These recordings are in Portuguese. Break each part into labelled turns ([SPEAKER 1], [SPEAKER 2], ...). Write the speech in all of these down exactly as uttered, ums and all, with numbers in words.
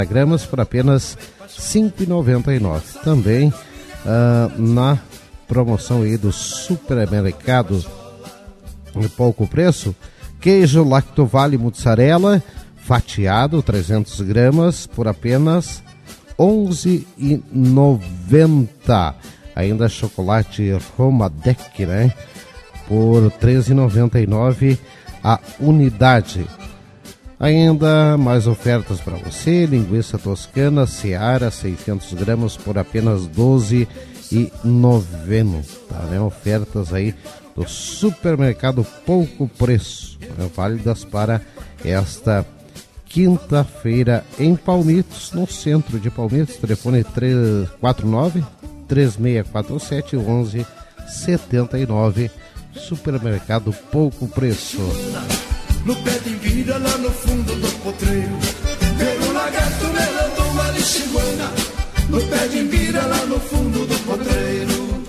[SPEAKER 1] gramas por apenas cinco reais e noventa e nove centavos. Também uh, na promoção aí do supermercado de pouco preço, queijo Lactovale Mussarela fatiado trezentas gramas por apenas onze reais e noventa centavos. Ainda chocolate Romadec, né? Por treze reais e noventa e nove centavos a unidade. Ainda mais ofertas para você: linguiça toscana Seara seiscentas gramas por apenas doze reais e noventa centavos, né? Ofertas aí do supermercado pouco preço, né? Válidas para esta quinta-feira em Palmitos, no centro de Palmitos. Telefone três quatro nove, três seis quatro sete, um um sete nove. Supermercado pouco preço.
[SPEAKER 2] No pé de vira lá no fundo do potreiro, pelo lagarto melando uma lixiguana. No pé de vira lá no fundo do potreiro.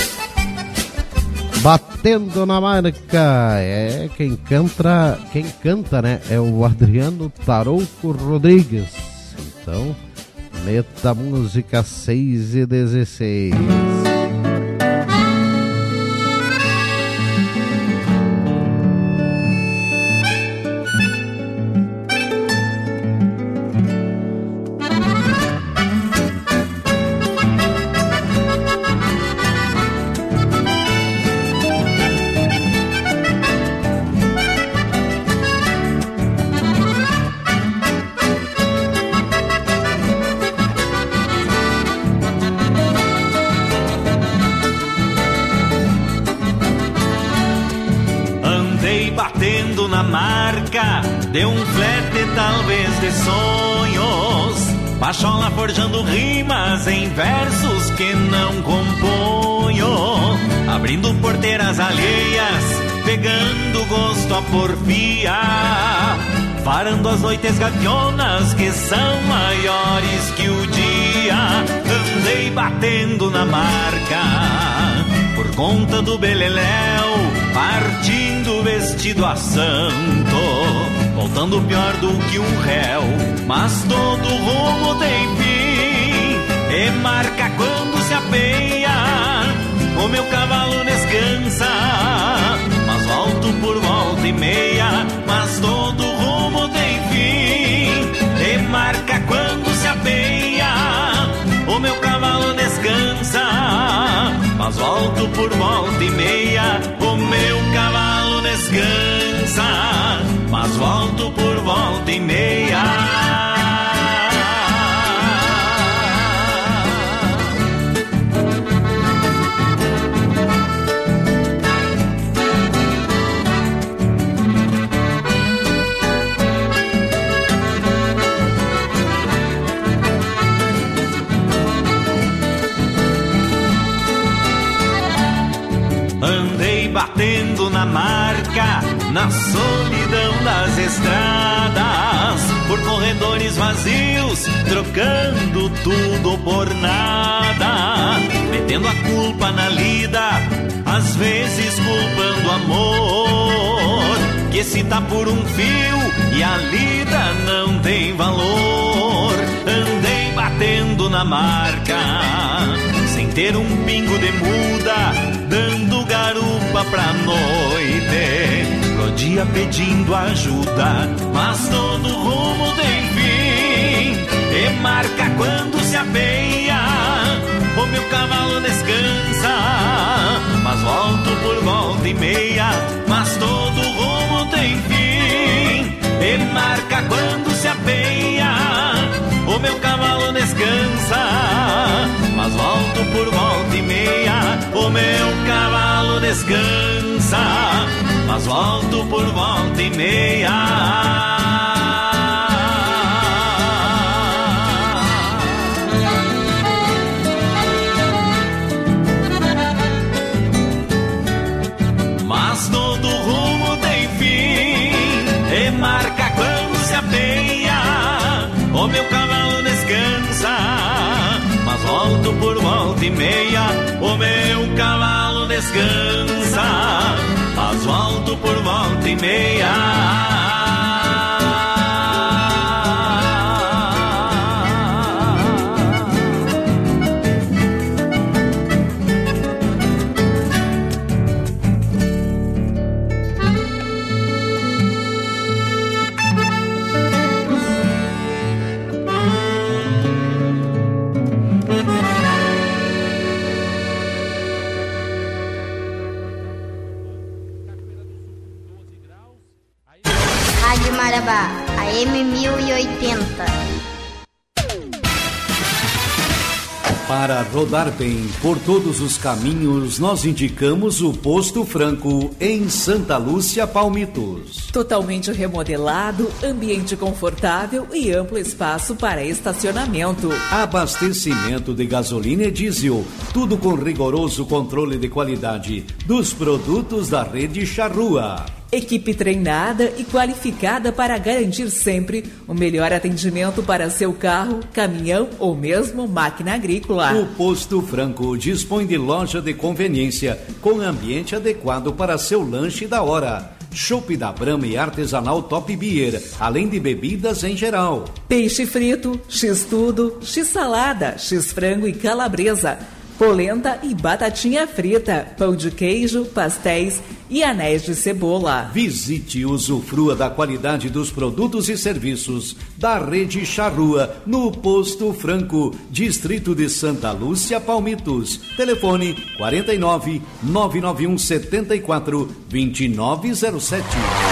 [SPEAKER 1] Batendo na marca, é quem canta, quem canta, né? É o Adriano Tarouco Rodrigues. Então, meta música seis e dezesseis.
[SPEAKER 3] Deu um flerte talvez de sonhos, pachola forjando rimas em versos que não componho, abrindo porteiras alheias, pegando gosto à porfia, varando as noites gavionas que são maiores que o dia. Andei batendo na marca por conta do beleléu, partindo vestido a santo, voltando pior do que um réu. Mas todo rumo tem fim, e marca quando se apeia. O meu cavalo descansa, mas volto por volta e meia. Mas todo rumo tem fim, e marca quando se apeia. O meu cavalo descansa, mas volto por volta e meia. O meu cavalo descansa, mas volto por volta e meia. Andei batendo na marca, na solidão das estradas, por corredores vazios, trocando tudo por nada, metendo a culpa na lida, às vezes culpando o amor, que se tá por um fio e a lida não tem valor. Andei batendo na marca, sem ter um pingo de muda, dando garupa pra noite, pro dia pedindo ajuda. Mas todo rumo tem fim, e marca quando se apeia. O meu cavalo descansa, mas volto por volta e meia. Mas todo rumo tem fim, e marca quando se apeia. O meu cavalo descansa, mas volto por volta e meia. O meu cavalo descansa, mas volto por volta e meia. Mas todo rumo tem fim, e marca quando se apeia. O meu cavalo descansa, mas volto por volta e meia. O meu cavalo descansa, mas volto por volta e meia.
[SPEAKER 4] M mil e oitenta.
[SPEAKER 5] Para rodar bem por todos os caminhos, nós indicamos o Posto Franco em Santa Lúcia, Palmitos.
[SPEAKER 6] Totalmente remodelado, ambiente confortável e amplo espaço para estacionamento.
[SPEAKER 5] Abastecimento de gasolina e diesel, tudo com rigoroso controle de qualidade dos produtos da rede Charrua.
[SPEAKER 6] Equipe treinada e qualificada para garantir sempre o melhor atendimento para seu carro, caminhão ou mesmo máquina agrícola.
[SPEAKER 5] O Posto Franco dispõe de loja de conveniência com ambiente adequado para seu lanche da hora. Chopp da Brahma e artesanal Top Beer, além de bebidas em geral.
[SPEAKER 6] Peixe frito, x-tudo, x-salada, x-frango e calabresa, polenta e batatinha frita, pão de queijo, pastéis e anéis de cebola.
[SPEAKER 5] Visite e usufrua da qualidade dos produtos e serviços da Rede Charrua no Posto Franco, distrito de Santa Lúcia, Palmitos. Telefone quarenta e nove, nove nove um, setenta e quatro, vinte e nove zero sete.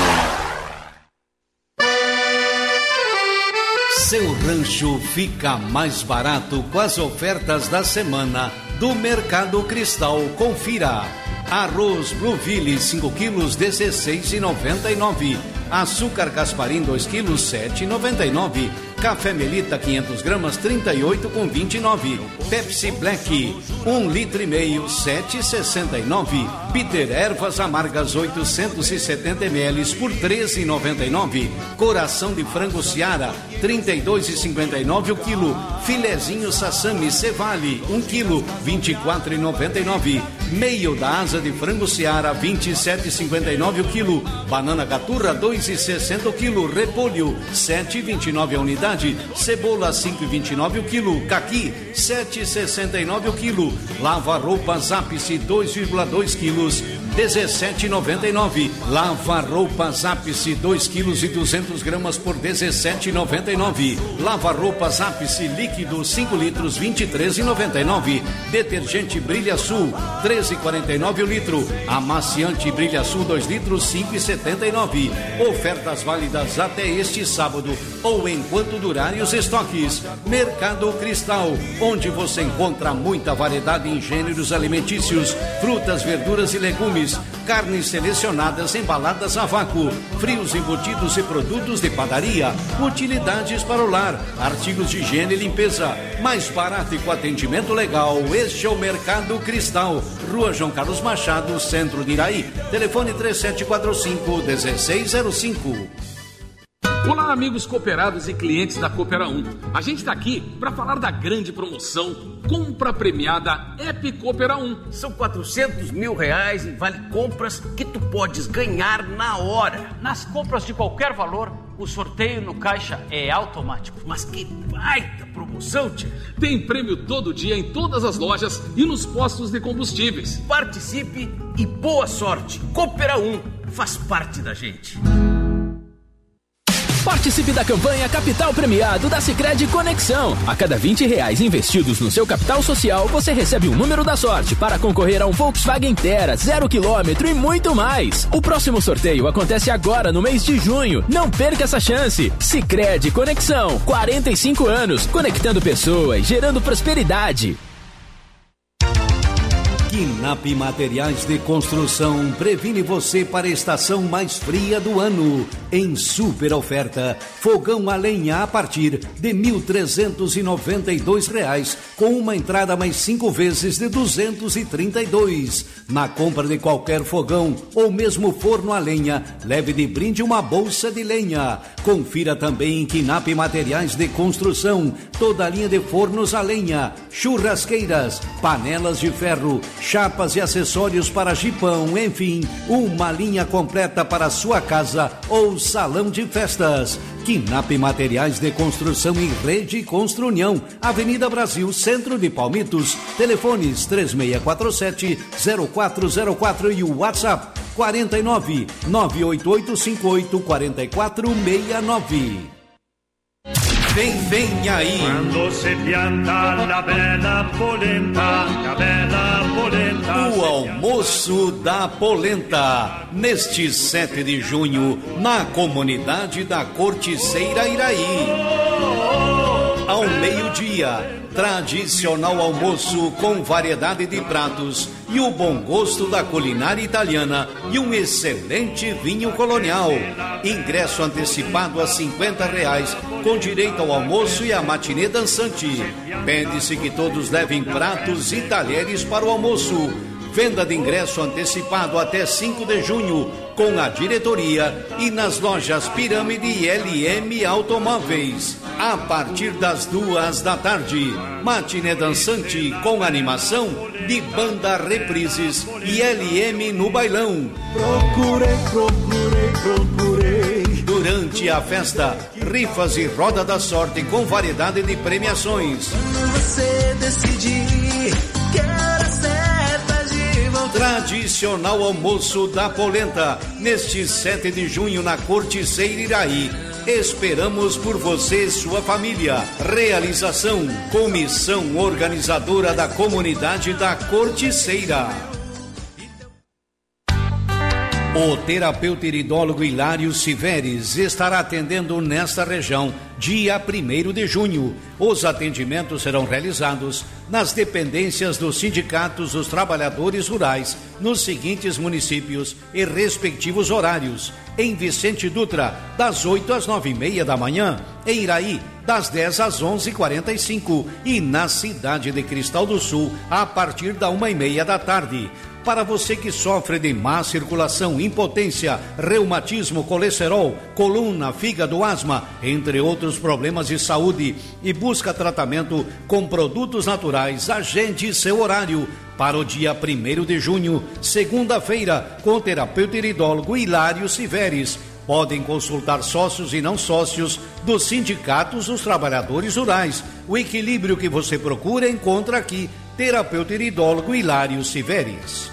[SPEAKER 5] Seu rancho fica mais barato com as ofertas da semana do Mercado Cristal. Confira. Arroz Blueville cinco quilos, dezesseis reais e noventa e nove centavos. Açúcar Gasparim dois quilos, sete reais e noventa e nove centavos. Café Melita quinhentas gramas, trinta e oito reais e vinte e nove centavos. Pepsi Black um litro e meio, sete reais e sessenta e nove centavos. Bitter Ervas Amargas oitocentos e setenta mililitros por treze reais e noventa e nove centavos. Coração de frango Seara trinta e dois reais e cinquenta e nove centavos o quilo. Filezinho Sassami Cevale um quilo, vinte e quatro reais e noventa e nove centavos. Meio da asa de frango Seara vinte e sete reais e cinquenta e nove centavos o quilo. Banana Gaturra dois reais e sessenta centavos o quilo. Repolho sete reais e vinte e nove centavos a unidade. Cebola cinco reais e vinte e nove centavos o quilo. Caqui sete reais e sessenta e nove centavos o quilo. Lava roupas Ápice dois vírgula dois quilos, dezessete reais e noventa e nove centavos. Lava roupas Ápice dois quilos e duzentas gramas por dezessete reais e noventa e nove centavos. Lava roupas Ápice líquido cinco litros, vinte e três reais e noventa e nove centavos. Detergente Brilha Sul treze reais e quarenta e nove centavos o litro. Amaciante Brilha Sul dois litros, cinco reais e setenta e nove centavos. Ofertas válidas até este sábado ou enquanto durarem os estoques. Mercado Cristal, onde você encontra muita variedade em gêneros alimentícios, frutas, verduras e legumes, carnes selecionadas embaladas a vácuo, frios embutidos e produtos de padaria, utilidades para o lar, artigos de higiene e limpeza, mais barato e com atendimento legal. Este é o Mercado Cristal, Rua João Carlos Machado, Centro de Iraí. Telefone três sete quatro cinco, um seis zero cinco.
[SPEAKER 7] Olá, amigos cooperados e clientes da Coopera um. A gente está aqui para falar da grande promoção Compra Premiada App Coopera um.
[SPEAKER 8] São quatrocentos mil reais em vale compras que tu podes ganhar na hora.
[SPEAKER 9] Nas compras de qualquer valor, o sorteio no caixa é automático.
[SPEAKER 8] Mas que baita promoção, tia!
[SPEAKER 7] Tem prêmio todo dia em todas as lojas e nos postos de combustíveis.
[SPEAKER 8] Participe e boa sorte. Coopera um faz parte da gente.
[SPEAKER 10] Participe da campanha Capital Premiado da Sicredi Conexão. A cada vinte reais investidos no seu capital social, você recebe um número da sorte para concorrer a um Volkswagen Terra, zero quilômetro e muito mais. O próximo sorteio acontece agora no mês de junho. Não perca essa chance. Sicredi Conexão, quarenta e cinco anos, conectando pessoas, gerando prosperidade.
[SPEAKER 5] Quinap Materiais de Construção previne você para a estação mais fria do ano. Em super oferta, fogão a lenha a partir de mil trezentos e noventa e dois reais, com uma entrada mais cinco vezes de duzentos e trinta e dois. Na compra de qualquer fogão ou mesmo forno a lenha, leve de brinde uma bolsa de lenha. Confira também em Quinap Materiais de Construção toda a linha de fornos a lenha, churrasqueiras, panelas de ferro, chapas e acessórios para jipão, enfim, uma linha completa para a sua casa ou salão de festas. Quinap Materiais de Construção e Rede Construnião, Avenida Brasil, Centro de Palmitos. Telefones três seis quatro sete, zero quatro zero quatro e o WhatsApp quarenta e nove, nove oito oito cinco oito, quatro quatro seis nove. vem, vem aí.
[SPEAKER 2] Quando se pianta la bella polenta, la bella polenta.
[SPEAKER 5] O almoço da polenta, neste sete de junho, na comunidade da Corticeira Iraí. Ao meio-dia, tradicional almoço com variedade de pratos e o bom gosto da culinária italiana e um excelente vinho colonial. Ingresso antecipado a cinquenta reais, com direito ao almoço e à matinê dançante. Pede-se que todos levem pratos e talheres para o almoço. Venda de ingresso antecipado até cinco de junho, com a diretoria e nas lojas Pirâmide e L M Automóveis. A partir das duas da tarde, matinê dançante com animação de banda Reprises e L M no bailão.
[SPEAKER 2] Procurei, procurei, procurei.
[SPEAKER 5] Durante a festa, rifas e roda da sorte com variedade de premiações.
[SPEAKER 2] Quando você decidir que era certa de voltar.
[SPEAKER 5] Tradicional almoço da polenta, neste sete de junho na Corticeira Iraí. Esperamos por você e sua família. Realização: Comissão Organizadora da Comunidade da Corticeira. O terapeuta iridólogo Hilário Siveres estará atendendo nesta região dia primeiro de junho. Os atendimentos serão realizados nas dependências dos sindicatos dos trabalhadores rurais, nos seguintes municípios e respectivos horários: em Vicente Dutra, das oito às nove e meia da manhã, em Iraí, das dez às onze e quarenta e cinco e na cidade de Cristal do Sul, a partir da uma e meia da tarde. Para você que sofre de má circulação, impotência, reumatismo, colesterol, coluna, fígado, asma, entre outros problemas de saúde, e busca tratamento com produtos naturais, agende seu horário para o dia primeiro de junho, segunda-feira, com o terapeuta iridólogo Hilário Siveres. Podem consultar sócios e não sócios dos sindicatos dos trabalhadores rurais. O equilíbrio que você procura encontra aqui. Terapeuta iridólogo Hilário Siveres.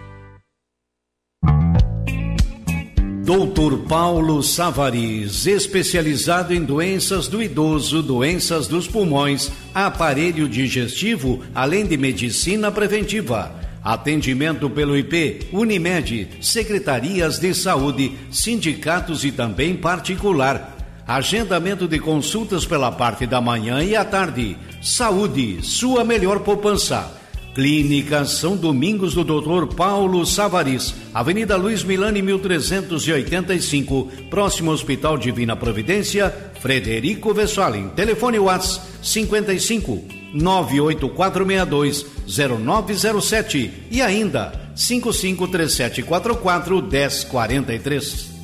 [SPEAKER 5] doutor Paulo Savaris, especializado em doenças do idoso, doenças dos pulmões, aparelho digestivo, além de medicina preventiva. Atendimento pelo I P, Unimed, secretarias de saúde, sindicatos e também particular. Agendamento de consultas pela parte da manhã e à tarde. Saúde, sua melhor poupança. Clínica São Domingos do doutor Paulo Savaris, Avenida Luiz Milani, mil trezentos e oitenta e cinco, próximo ao Hospital Divina Providência, Frederico Westphalen. Telefone WhatsApp cinquenta e cinco, nove oito quatro seis dois, zero nove zero sete e ainda cinco cinco três sete quatro quatro, um zero quatro três.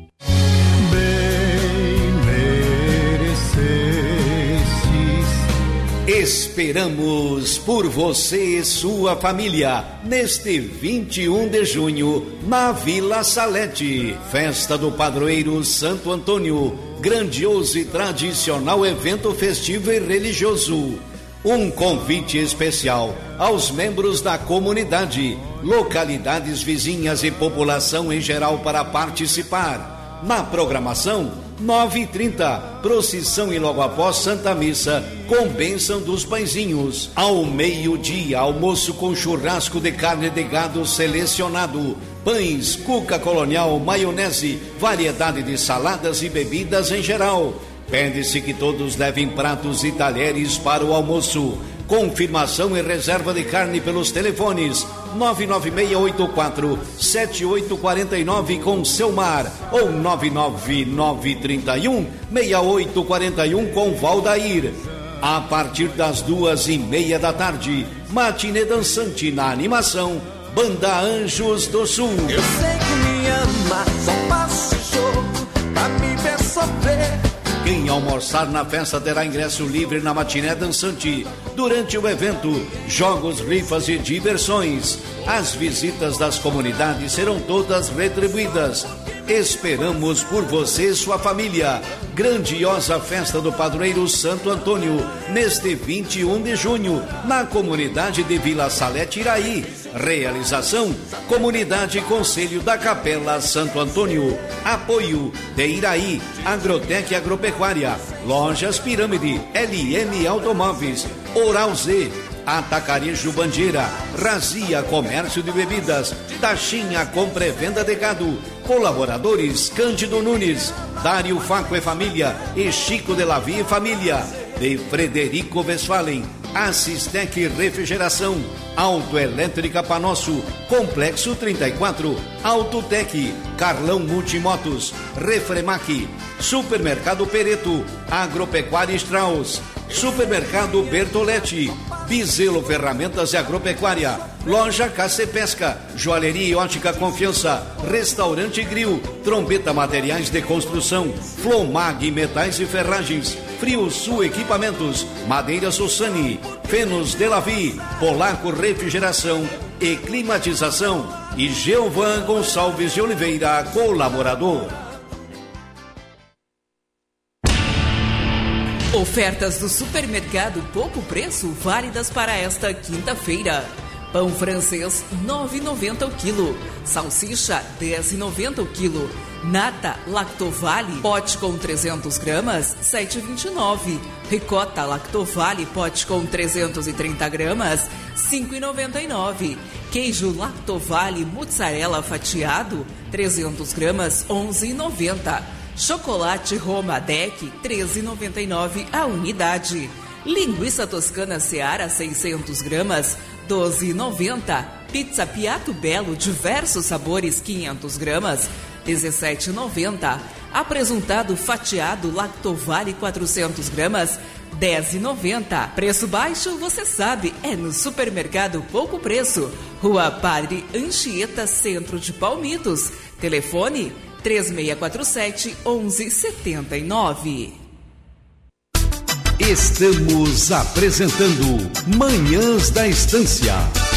[SPEAKER 5] Esperamos por você e sua família neste vinte e um de junho na Vila Salete. Festa do Padroeiro Santo Antônio. Grandioso e tradicional evento festivo e religioso. Um convite especial aos membros da comunidade, localidades vizinhas e população em geral para participar. Na programação, nove e trinta, procissão e logo após Santa Missa, com bênção dos pãezinhos. Ao meio-dia, almoço com churrasco de carne de gado selecionado, pães, cuca colonial, maionese, variedade de saladas e bebidas em geral. Pede-se que todos levem pratos e talheres para o almoço. Confirmação e reserva de carne pelos telefones nove nove seis oito quatro, sete oito quatro nove com Selmar ou nove nove nove três um, seis oito quatro um com Valdair. A partir das duas e meia da tarde, matinê dançante na animação, Banda Anjos do Sul.
[SPEAKER 2] Eu sei que me ama, só passa o jogo pra me ver sofrer.
[SPEAKER 5] Quem almoçar na festa terá ingresso livre na matiné dançante. Durante o evento, jogos, rifas e diversões. As visitas das comunidades serão todas retribuídas. Esperamos por você e sua família. Grandiosa festa do padroeiro Santo Antônio, neste vinte e um de junho, na comunidade de Vila Salete Iraí. Realização: Comunidade Conselho da Capela Santo Antônio. Apoio de Iraí, Agrotec Agropecuária, Lojas Pirâmide, L M Automóveis, Oral Z, Atacarejo Bandeira, Razia Comércio de Bebidas, Taxinha Compra e Venda de Gado. Colaboradores: Cândido Nunes, Dário Faco e Família e Chico de Lavi e Família. De Frederico Westphalen, Assistec Refrigeração, Autoelétrica Panosso, Complexo trinta e quatro, Autotec, Carlão Multimotos, Refremac, Supermercado Pereto, Agropecuária Strauss, Supermercado Bertoletti, Bizelo Ferramentas e Agropecuária, Loja Caça e Pesca, Joalheria e Ótica Confiança, Restaurante Grill, Trombeta Materiais de Construção, Flomag Metais e Ferragens, Frio Sul Equipamentos, Madeira Sossani, Fenos Delavi, Polaco Refrigeração e Climatização e Geovan Gonçalves de Oliveira, colaborador.
[SPEAKER 6] Ofertas do Supermercado Pouco Preço válidas para esta quinta-feira. Pão francês nove reais e noventa centavos o quilo. Salsicha dez reais e noventa centavos o quilo. Nata Lactovale, pote com trezentos gramas, sete reais e vinte e nove centavos. Ricota Lactovale, pote com trezentos e trinta gramas, cinco reais e noventa e nove centavos. Queijo Lactovale Mozzarella fatiado, trezentos gramas, onze reais e noventa centavos. Chocolate Roma Deck, treze reais e noventa e nove centavos a unidade. Linguiça Toscana Seara, seiscentos gramas, doze reais e noventa centavos. Pizza Piatto Belo, diversos sabores, quinhentos gramas, dezessete reais e noventa centavos. Apresuntado fatiado Lactovale, quatrocentos gramas, dez reais e noventa centavos. Preço baixo, você sabe, é no Supermercado Pouco Preço. Rua Padre Anchieta, centro de Palmitos. Telefone três seis quatro sete, onze setenta e nove.
[SPEAKER 5] Estamos apresentando Manhãs da Estância.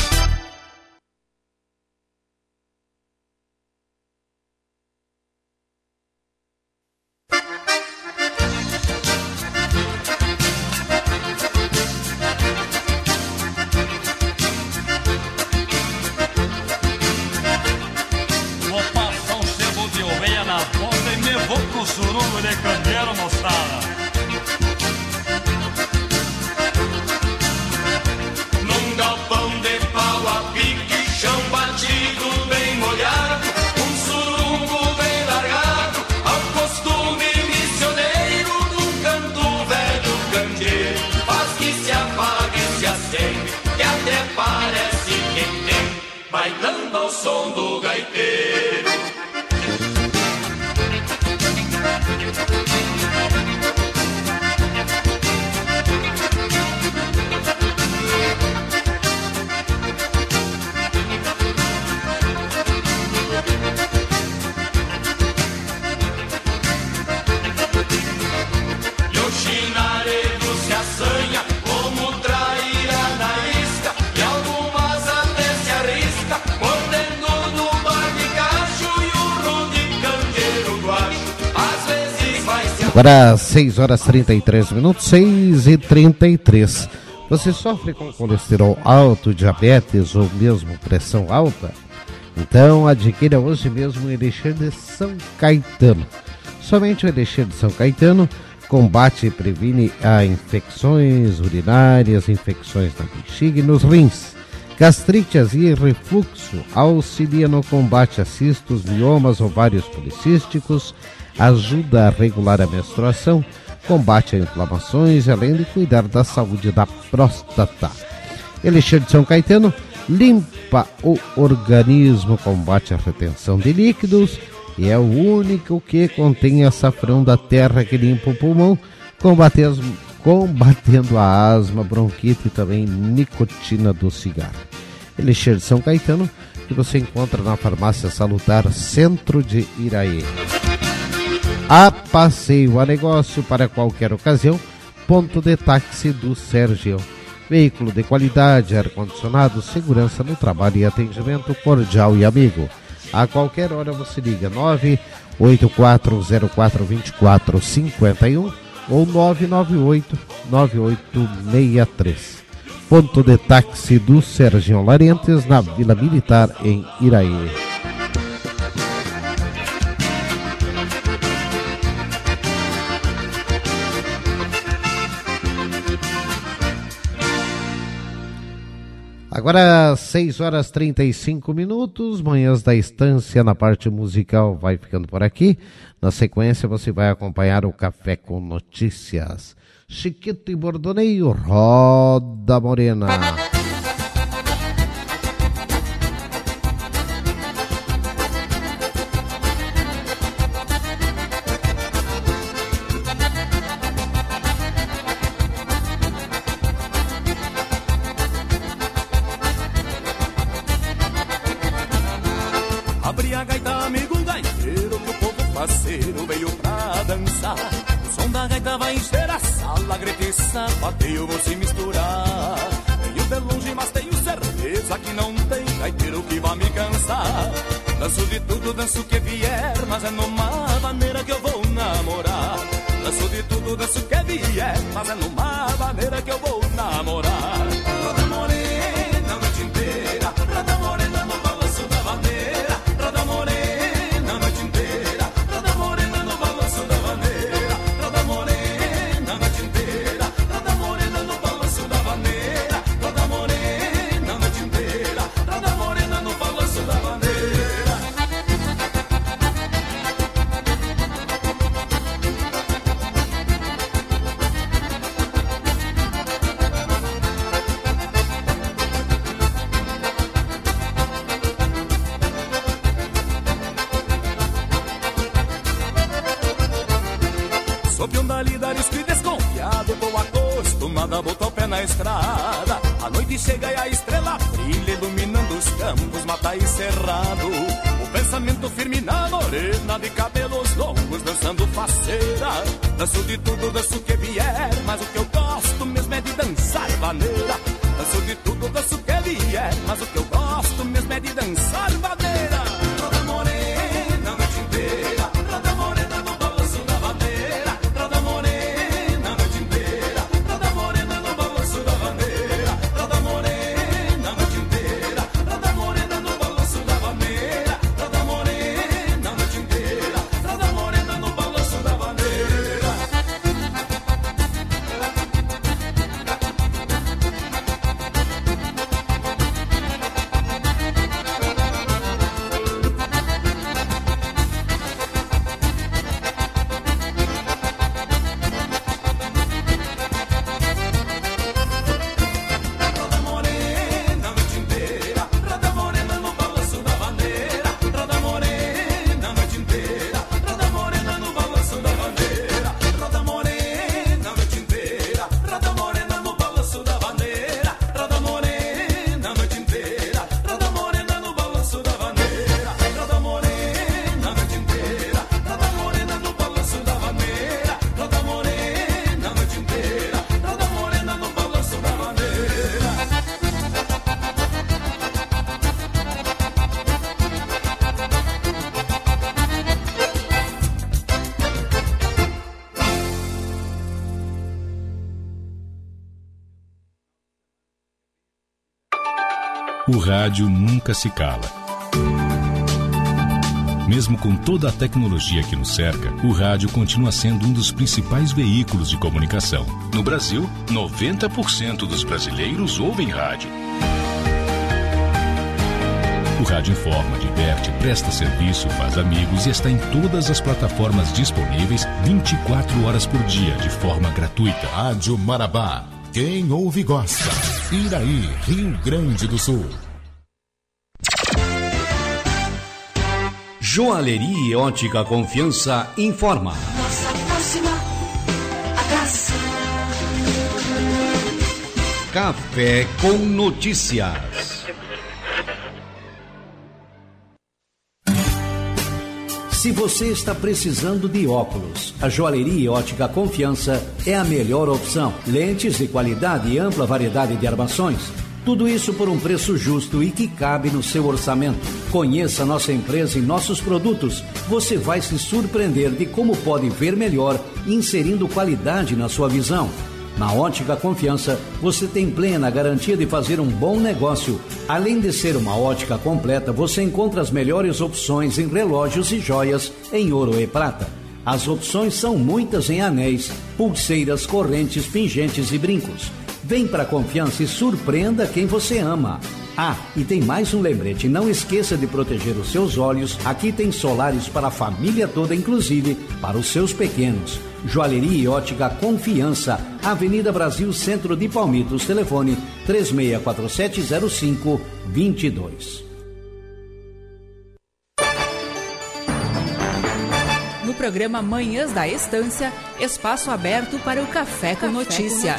[SPEAKER 1] Agora seis horas e trinta e três minutos, seis e trinta e três. Você sofre com colesterol alto, diabetes ou mesmo pressão alta? Então adquira hoje mesmo o Elixir de São Caetano. Somente o Elixir de São Caetano combate e previne a infecções urinárias, infecções na bexiga e nos rins, gastrite, azia e refluxo, auxilia no combate a cistos, miomas, ovários policísticos, ajuda a regular a menstruação, combate a inflamações, além de cuidar da saúde da próstata. Elixir de São Caetano limpa o organismo, combate a retenção de líquidos e é o único que contém açafrão da terra que limpa o pulmão, combatendo, combatendo a asma, bronquite e também nicotina do cigarro. Elixir de São Caetano, que você encontra na Farmácia Salutar Centro de Iraí. A passeio a negócio para qualquer ocasião, ponto de táxi do Sérgio. Veículo de qualidade, ar-condicionado, segurança no trabalho e atendimento cordial e amigo. A qualquer hora você liga nove oito quatro zero quatro dois quatro cinco um ou nove nove oito nove oito seis três. Ponto de táxi do Serginho Larentes, na Vila Militar, em Iraí. Agora, seis horas e trinta e cinco minutos, Manhãs da Estância na parte musical vai ficando por aqui. Na sequência, você vai acompanhar o Café com Notícias. Chiquito e Bordoneio, Roda Morena.
[SPEAKER 2] Abri a gaita, amigo gaiteiro, que o povo parceiro veio pra dançar. O som da gaita vai encher a sala, grita e sapateio, vou se misturar. Venho de longe, mas tenho certeza que não tem gaiteiro que vai me cansar. Danço de tudo, danço que vier, mas é numa maneira que eu vou namorar. Danço de tudo, danço que vier, mas é numa maneira que eu vou namorar. Roda morena a noite inteira, roda morena no balanço da bandeira. Roda morena a noite inteira, roda morena no balanço da bandeira. Roda morena a noite inteira, roda morena no balanço da bandeira. Roda morena a noite inteira, roda morena no balanço da bandeira. Sou peão da lida, arisco e desconfiado, tô acostumado a botar o pé na estrada. A noite chega e a estrela brilha, iluminando os campos, mata e cerrado. O pensamento firme na morena, de cabelos longos, dançando faceira. Danço de tudo, danço que vier, mas o que eu gosto mesmo é de dançar vaneira. Danço de tudo, danço que vier, mas o que eu gosto mesmo é de dançar vaneira. Roda morena a noite inteira, roda morena no balanço da bandeira. Roda morena a noite inteira, roda morena no balanço da bandeira. Roda morena a noite inteira, roda morena no balanço da bandeira. Roda morena a noite inteira, roda morena no balanço da bandeira.
[SPEAKER 11] O rádio nunca se cala. Mesmo com toda a tecnologia que nos cerca, o rádio continua sendo um dos principais veículos de comunicação. No Brasil, noventa por cento dos brasileiros ouvem rádio. O rádio informa, diverte, presta serviço, faz amigos e está em todas as plataformas disponíveis vinte e quatro horas por dia, de forma gratuita.
[SPEAKER 12] Rádio Marabá. Quem ouve gosta. Iraí, Rio Grande do Sul.
[SPEAKER 5] Joalheria e Ótica Confiança informa.
[SPEAKER 13] Nossa próxima atração.
[SPEAKER 5] Café com Notícias. Se você está precisando de óculos, a Joalheria e Ótica Confiança é a melhor opção. Lentes de qualidade e ampla variedade de armações. Tudo isso por um preço justo e que cabe no seu orçamento. Conheça nossa empresa e nossos produtos. Você vai se surpreender de como pode ver melhor, inserindo qualidade na sua visão. Na Ótica Confiança, você tem plena garantia de fazer um bom negócio. Além de ser uma ótica completa, você encontra as melhores opções em relógios e joias em ouro e prata. As opções são muitas em anéis, pulseiras, correntes, pingentes e brincos. Vem pra Confiança e surpreenda quem você ama. Ah, e tem mais um lembrete, não esqueça de proteger os seus olhos. Aqui tem solares para a família toda, inclusive para os seus pequenos. Joalheria e Ótica Confiança, Avenida Brasil, Centro de Palmitos, telefone três seis quatro sete zero cinco dois dois.
[SPEAKER 6] No programa Manhãs da Estância, espaço aberto para o Café com Notícia.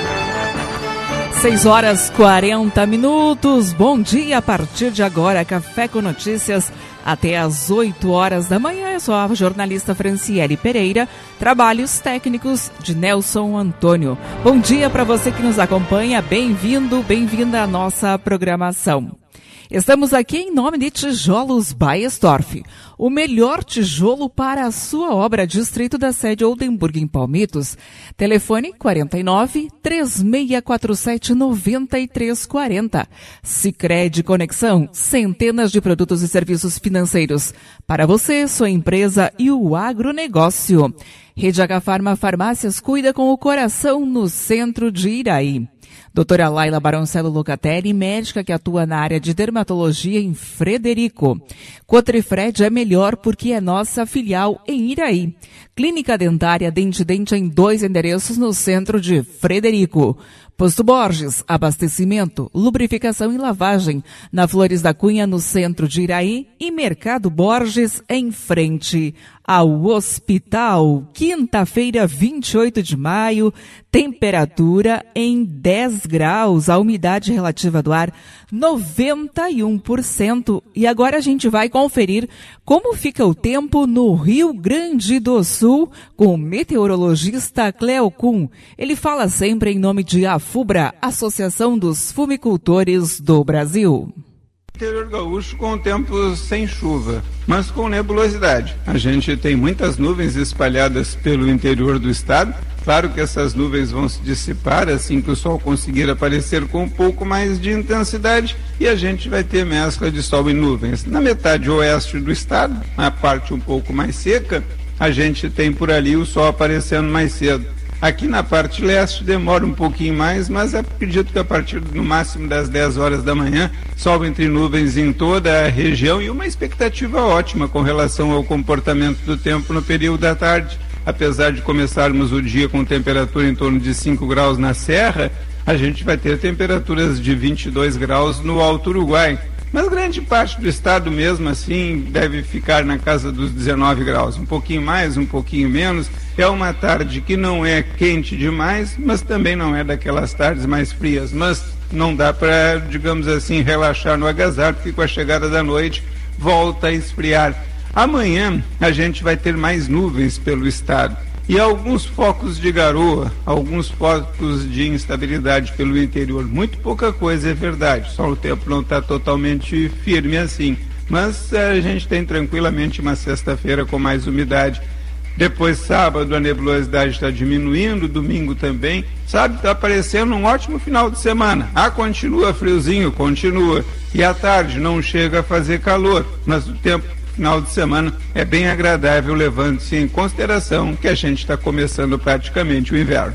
[SPEAKER 6] seis horas e quarenta minutos. Bom dia, a partir de agora, Café com Notícias até às oito horas da manhã. Eu sou a jornalista Franciele Pereira, trabalhos técnicos de Nelson Antônio. Bom dia para você que nos acompanha, bem-vindo, bem-vinda à nossa programação. Estamos aqui em nome de Tijolos Baestorff, o melhor tijolo para a sua obra, distrito da sede Oldenburg em Palmitos. Telefone quarenta e nove, três seis quatro sete, nove três quatro zero. Sicredi Conexão, centenas de produtos e serviços financeiros para você, sua empresa e o agronegócio. Rede H Farma Farmácias cuida com o coração no centro de Iraí. Doutora Laila Baroncello Locatelli, médica que atua na área de dermatologia em Frederico. Cotrifred é melhor porque é nossa filial em Iraí. Clínica Dentária Dente Dente em dois endereços no centro de Frederico. Posto Borges, abastecimento, lubrificação e lavagem na Flores da Cunha, no centro de Iraí, e Mercado Borges, em frente ao hospital. Quinta-feira, vinte e oito de maio, temperatura em dez graus, a umidade relativa do ar noventa e um por cento. E agora a gente vai conferir como fica o tempo no Rio Grande do Sul com o meteorologista Cleo Kuhn. Ele fala sempre em nome de AFUBRA, Associação dos Fumicultores do Brasil.
[SPEAKER 14] Interior gaúcho com o tempo sem chuva, mas com nebulosidade. A gente tem muitas nuvens espalhadas pelo interior do estado. Claro que essas nuvens vão se dissipar assim que o sol conseguir aparecer com um pouco mais de intensidade e a gente vai ter mescla de sol e nuvens. Na metade oeste do estado, na parte um pouco mais seca, a gente tem por ali o sol aparecendo mais cedo. Aqui na parte leste demora um pouquinho mais, mas acredito que a partir no máximo das dez horas da manhã, sol entre nuvens em toda a região e uma expectativa ótima com relação ao comportamento do tempo no período da tarde. Apesar de começarmos o dia com temperatura em torno de cinco graus na Serra, a gente vai ter temperaturas de vinte e dois graus no Alto Uruguai. Mas grande parte do estado mesmo assim deve ficar na casa dos dezenove graus, um pouquinho mais, um pouquinho menos. É uma tarde que não é quente demais, mas também não é daquelas tardes mais frias, mas não dá para, digamos assim, relaxar no agasalho, porque com a chegada da noite volta a esfriar. Amanhã a gente vai ter mais nuvens pelo estado e alguns focos de garoa, alguns focos de instabilidade pelo interior. Muito pouca coisa, é verdade, só o tempo não está totalmente firme assim, mas a gente tem tranquilamente uma sexta-feira com mais umidade. Depois, sábado, a nebulosidade está diminuindo, domingo também. Sabe, está aparecendo um ótimo final de semana. Ah, continua friozinho, continua. E à tarde não chega a fazer calor, mas o tempo final de semana é bem agradável, levando-se em consideração que a gente está começando praticamente o inverno.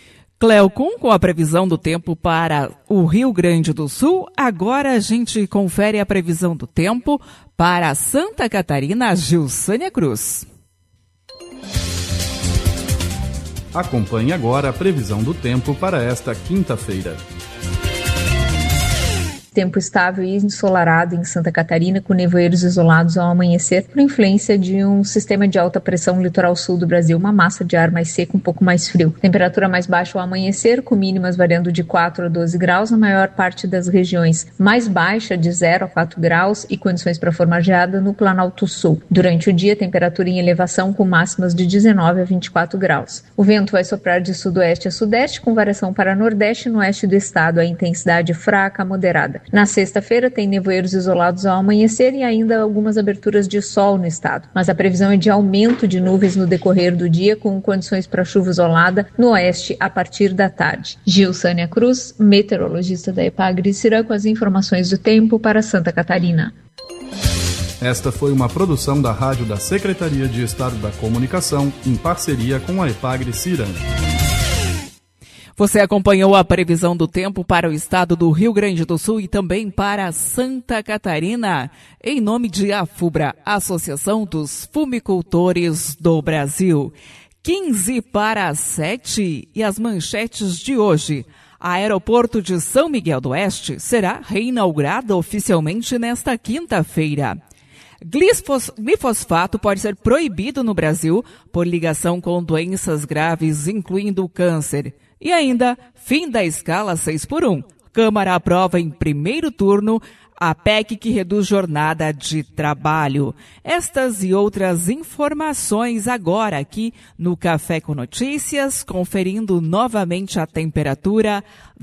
[SPEAKER 6] Cleo Kuhn com a previsão do tempo para o Rio Grande do Sul. Agora a gente confere a previsão do tempo para Santa Catarina, Gilsânia Cruz.
[SPEAKER 15] Acompanhe agora a previsão do tempo para esta quinta-feira.
[SPEAKER 16] tempo estável e ensolarado em Santa Catarina, com nevoeiros isolados ao amanhecer, por influência de um sistema de alta pressão no litoral sul do Brasil, uma massa de ar mais seco, um pouco mais frio. Temperatura mais baixa ao amanhecer, com mínimas variando de quatro a doze graus na maior parte das regiões, mais baixa de zero a quatro graus e condições para formar geada no Planalto Sul. Durante o dia, temperatura em elevação com máximas de dezenove a vinte e quatro graus. O vento vai soprar de sudoeste a sudeste, com variação para nordeste e no oeste do estado, a intensidade fraca a moderada. Na sexta-feira, tem nevoeiros isolados ao amanhecer e ainda algumas aberturas de sol no estado, mas a previsão é de aumento de nuvens no decorrer do dia, com condições para chuva isolada no oeste a partir da tarde. Gilsânia Cruz, meteorologista da Epagre-Cirã, com as informações do tempo para Santa Catarina.
[SPEAKER 15] Esta foi uma produção da Rádio da Secretaria de Estado da Comunicação, em parceria com a Epagre-Cirã.
[SPEAKER 6] Você acompanhou a previsão do tempo para o estado do Rio Grande do Sul e também para Santa Catarina, em nome de AFUBRA, Associação dos Fumicultores do Brasil. quinze para as sete e as manchetes de hoje. Aeroporto de São Miguel do Oeste será reinaugurado oficialmente nesta quinta-feira. Glifos, glifosfato pode ser proibido no Brasil por ligação com doenças graves, incluindo o câncer. E ainda, fim da escala seis por um. Câmara aprova em primeiro turno a P E C que reduz jornada de trabalho. Estas e outras informações agora aqui no Café com Notícias, conferindo novamente a temperatura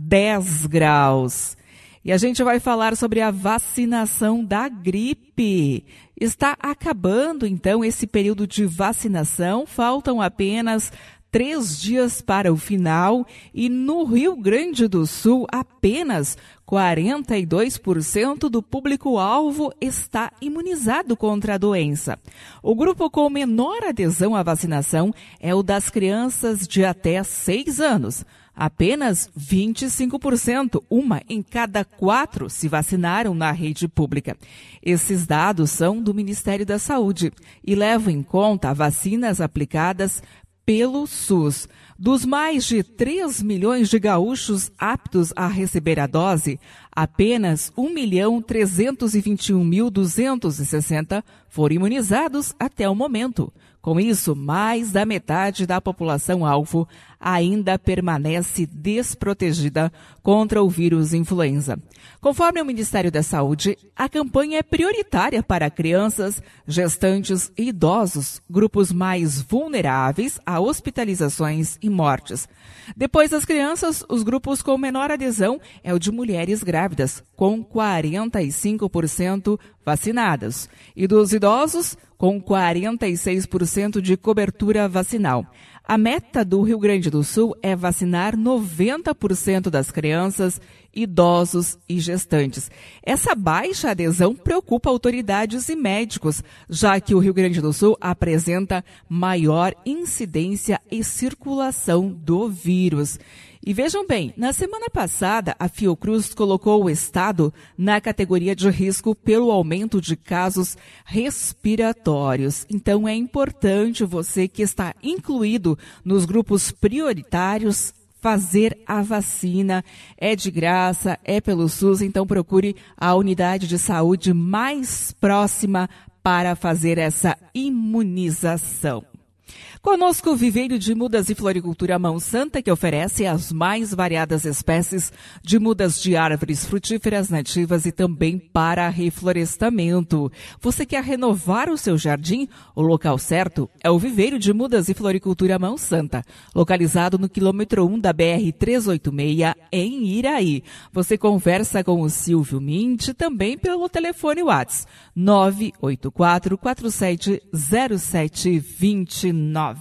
[SPEAKER 6] dez graus. E a gente vai falar sobre a vacinação da gripe. Está acabando, então, esse período de vacinação. Faltam apenas três dias para o final e no Rio Grande do Sul apenas quarenta e dois por cento do público-alvo está imunizado contra a doença. O grupo com menor adesão à vacinação é o das crianças de até seis anos. Apenas vinte e cinco por cento, uma em cada quatro, se vacinaram na rede pública. Esses dados são do Ministério da Saúde e levam em conta vacinas aplicadas pelo SUS. Dos mais de três milhões de gaúchos aptos a receber a dose, apenas um milhão trezentos e vinte e um mil duzentos e sessenta foram imunizados até o momento. Com isso, mais da metade da população-alvo ainda permanece desprotegida contra o vírus influenza. Conforme o Ministério da Saúde, a campanha é prioritária para crianças, gestantes e idosos, grupos mais vulneráveis a hospitalizações e mortes. Depois das crianças, os grupos com menor adesão é o de mulheres grávidas, com quarenta e cinco por cento vacinadas, e dos idosos, com quarenta e seis por cento de cobertura vacinal. A meta do Rio Grande do Sul é vacinar noventa por cento das crianças, idosos e gestantes. Essa baixa adesão preocupa autoridades e médicos, já que o Rio Grande do Sul apresenta maior incidência e circulação do vírus. E vejam bem, na semana passada, a Fiocruz colocou o estado na categoria de risco pelo aumento de casos respiratórios. Então, é importante você que está incluído nos grupos prioritários fazer a vacina. É de graça, é pelo SUS, então procure a unidade de saúde mais próxima para fazer essa imunização. Conosco o Viveiro de Mudas e Floricultura Mão Santa, que oferece as mais variadas espécies de mudas de árvores frutíferas nativas e também para reflorestamento. Você quer renovar o seu jardim? O local certo é o Viveiro de Mudas e Floricultura Mão Santa, localizado no quilômetro um da B R trezentos e oitenta e seis, em Iraí. Você conversa com o Silvio Mint também pelo telefone WhatsApp nove oito quatro quatro sete zero sete dois nove.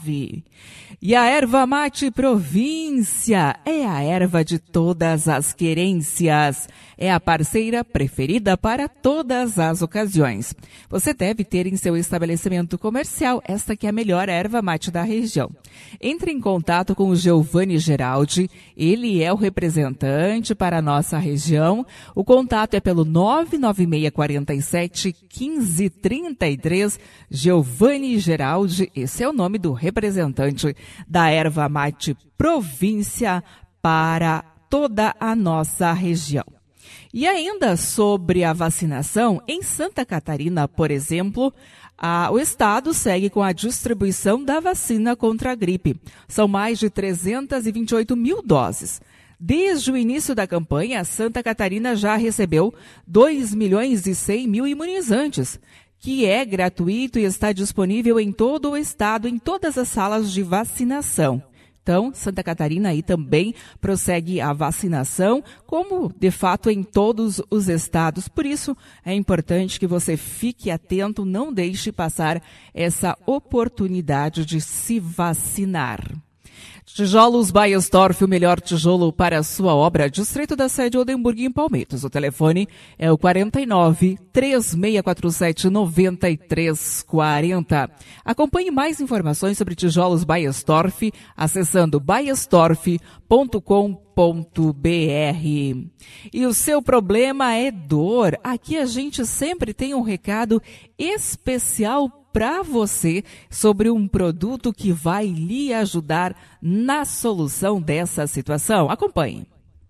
[SPEAKER 6] E a erva mate Província é a erva de todas as querências. É a parceira preferida para todas as ocasiões. Você deve ter em seu estabelecimento comercial esta que é a melhor erva mate da região. Entre em contato com o Giovanni Geraldi, ele é o representante para a nossa região. O contato é pelo nove nove seis quatro sete um cinco três três. Giovanni Geraldi, esse é o nome do representante da erva mate Província para toda a nossa região.
[SPEAKER 17] E ainda sobre a vacinação, em Santa Catarina, por exemplo, a, o estado segue com a distribuição da vacina contra a gripe. São mais de trezentas e vinte e oito mil doses. Desde o início da campanha, Santa Catarina já recebeu dois milhões e cem mil imunizantes, que é gratuito e está disponível em todo o estado, em todas as salas de vacinação. Então, Santa Catarina aí também prossegue a vacinação, como de fato em todos os estados. Por isso, é importante que você fique atento, não deixe passar essa oportunidade de se vacinar. Tijolos Baiersdorf, o melhor tijolo para a sua obra, Distrito da Sede Oldenburg em Palmitos. O telefone é o quarenta e nove, três seis quatro sete, nove três quatro zero. Acompanhe mais informações sobre Tijolos Baiersdorf acessando baiersdorf ponto com ponto b r. E o seu problema é dor? Aqui a gente sempre tem um recado especial para você sobre um produto que vai lhe ajudar na solução dessa situação. Acompanhe.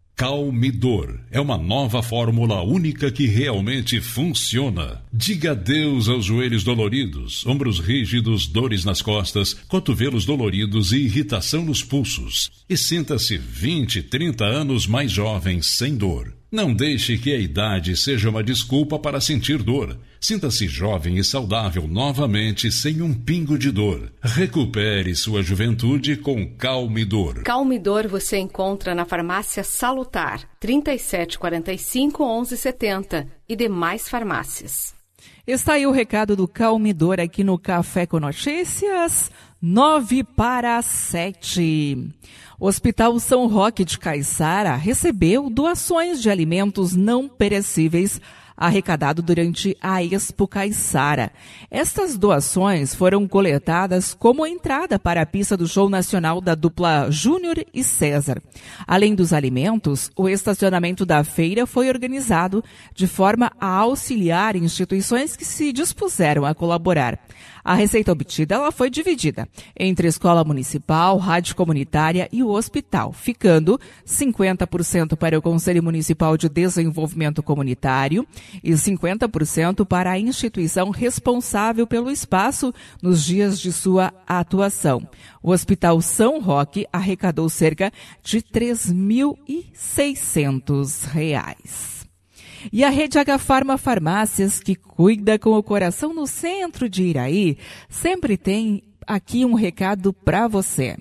[SPEAKER 11] Calmidor é uma nova fórmula única que realmente funciona. Diga adeus aos joelhos doloridos, ombros rígidos, dores nas costas, cotovelos doloridos e irritação nos pulsos. E sinta-se vinte, trinta anos mais jovem sem dor. Não deixe que a idade seja uma desculpa para sentir dor. Sinta-se jovem e saudável novamente sem um pingo de dor. Recupere sua juventude com Calmidor.
[SPEAKER 18] Calmidor você encontra na farmácia Salutar, trinta e sete quarenta e cinco, onze setenta e demais farmácias.
[SPEAKER 17] Está aí o recado do Calmidor aqui no Café com Notícias, nove para sete. O Hospital São Roque de Caiçara recebeu doações de alimentos não perecíveis arrecadado durante a Expo Caiçara. Estas doações foram coletadas como entrada para a pista do show nacional da dupla Júnior e César. Além dos alimentos, o estacionamento da feira foi organizado de forma a auxiliar instituições que se dispuseram a colaborar. A receita obtida ela foi dividida entre a Escola Municipal, Rádio Comunitária e o hospital, ficando cinquenta por cento para o Conselho Municipal de Desenvolvimento Comunitário e cinquenta por cento para a instituição responsável pelo espaço nos dias de sua atuação. O Hospital São Roque arrecadou cerca de três mil e seiscentos reais. E a Rede H Farma Farmácias, que cuida com o coração no centro de Iraí, sempre tem aqui um recado para você.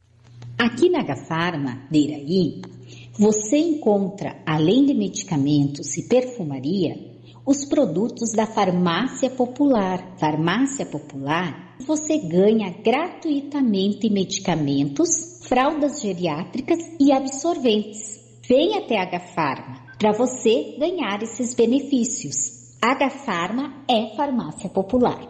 [SPEAKER 19] Aqui na H Farma de Iraí, você encontra, além de medicamentos e perfumaria, os produtos da Farmácia Popular. Farmácia Popular, você ganha gratuitamente medicamentos, fraldas geriátricas e absorventes. Venha até a H Farma para você ganhar esses benefícios. H Farma é Farmácia Popular.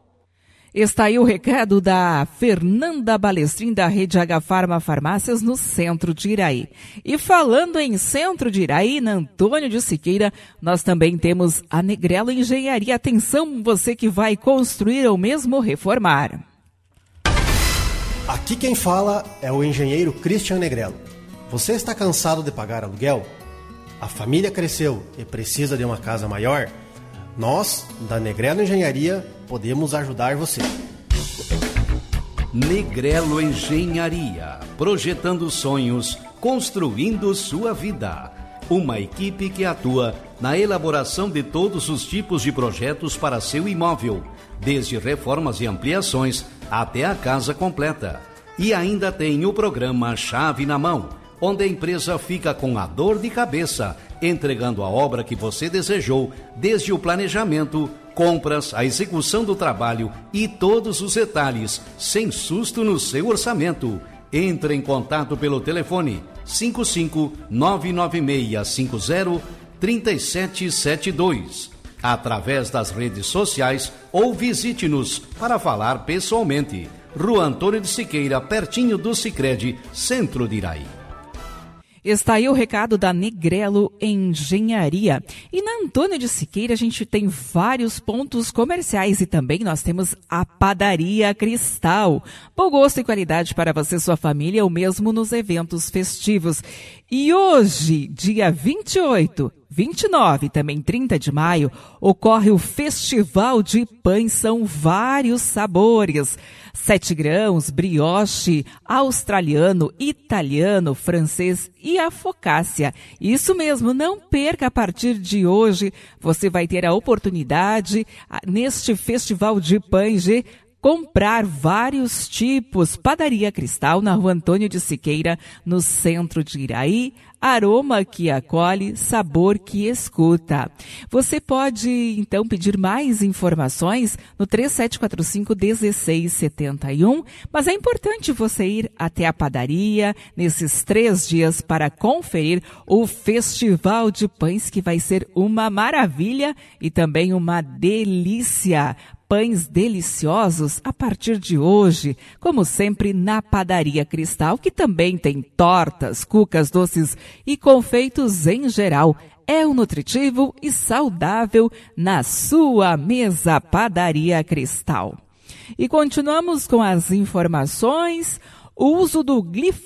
[SPEAKER 17] Está aí o recado da Fernanda Balestrin, da Rede H Farma Farmácias, no centro de Iraí. E falando em centro de Iraí, na Antônio de Siqueira, nós também temos a Negrelo Engenharia. Atenção, você que vai construir ou mesmo reformar.
[SPEAKER 20] Aqui quem fala é o engenheiro Christian Negrelo. Você está cansado de pagar aluguel? A família cresceu e precisa de uma casa maior? Nós, da Negrelo Engenharia, podemos ajudar você.
[SPEAKER 5] Negrelo Engenharia, projetando sonhos, construindo sua vida. Uma equipe que atua na elaboração de todos os tipos de projetos para seu imóvel, desde reformas e ampliações até a casa completa. E ainda tem o programa Chave na Mão, onde a empresa fica com a dor de cabeça, entregando a obra que você desejou, desde o planejamento, compras, a execução do trabalho e todos os detalhes, sem susto no seu orçamento. Entre em contato pelo telefone cinco cinco nove nove seis cinco zero três sete sete dois, através das redes sociais ou visite-nos para falar pessoalmente. Rua Antônio de Siqueira, pertinho do Sicredi, centro de Iraí.
[SPEAKER 17] Está aí o recado da Negrelo Engenharia. E na Antônio de Siqueira a gente tem vários pontos comerciais e também nós temos a Padaria Cristal. Bom gosto e qualidade para você e sua família, ou mesmo nos eventos festivos. E hoje, dia vinte e oito, vinte e nove e também trinta de maio, ocorre o Festival de Pães. São vários sabores. Sete grãos, brioche, australiano, italiano, francês e a focaccia. Isso mesmo, não perca, a partir de hoje você vai ter a oportunidade neste Festival de Pães de comprar vários tipos. Padaria Cristal, na Rua Antônio de Siqueira, no centro de Iraí. Aroma que acolhe, sabor que escuta. Você pode, então, pedir mais informações no três sete quatro cinco, um seis sete um, mas é importante você ir até a padaria nesses três dias para conferir o Festival de Pães, que vai ser uma maravilha e também uma delícia. Pães deliciosos a partir de hoje, como sempre na Padaria Cristal, que também tem tortas, cucas, doces e confeitos em geral. É o nutritivo e saudável na sua mesa. Padaria Cristal. E continuamos com as informações. O uso do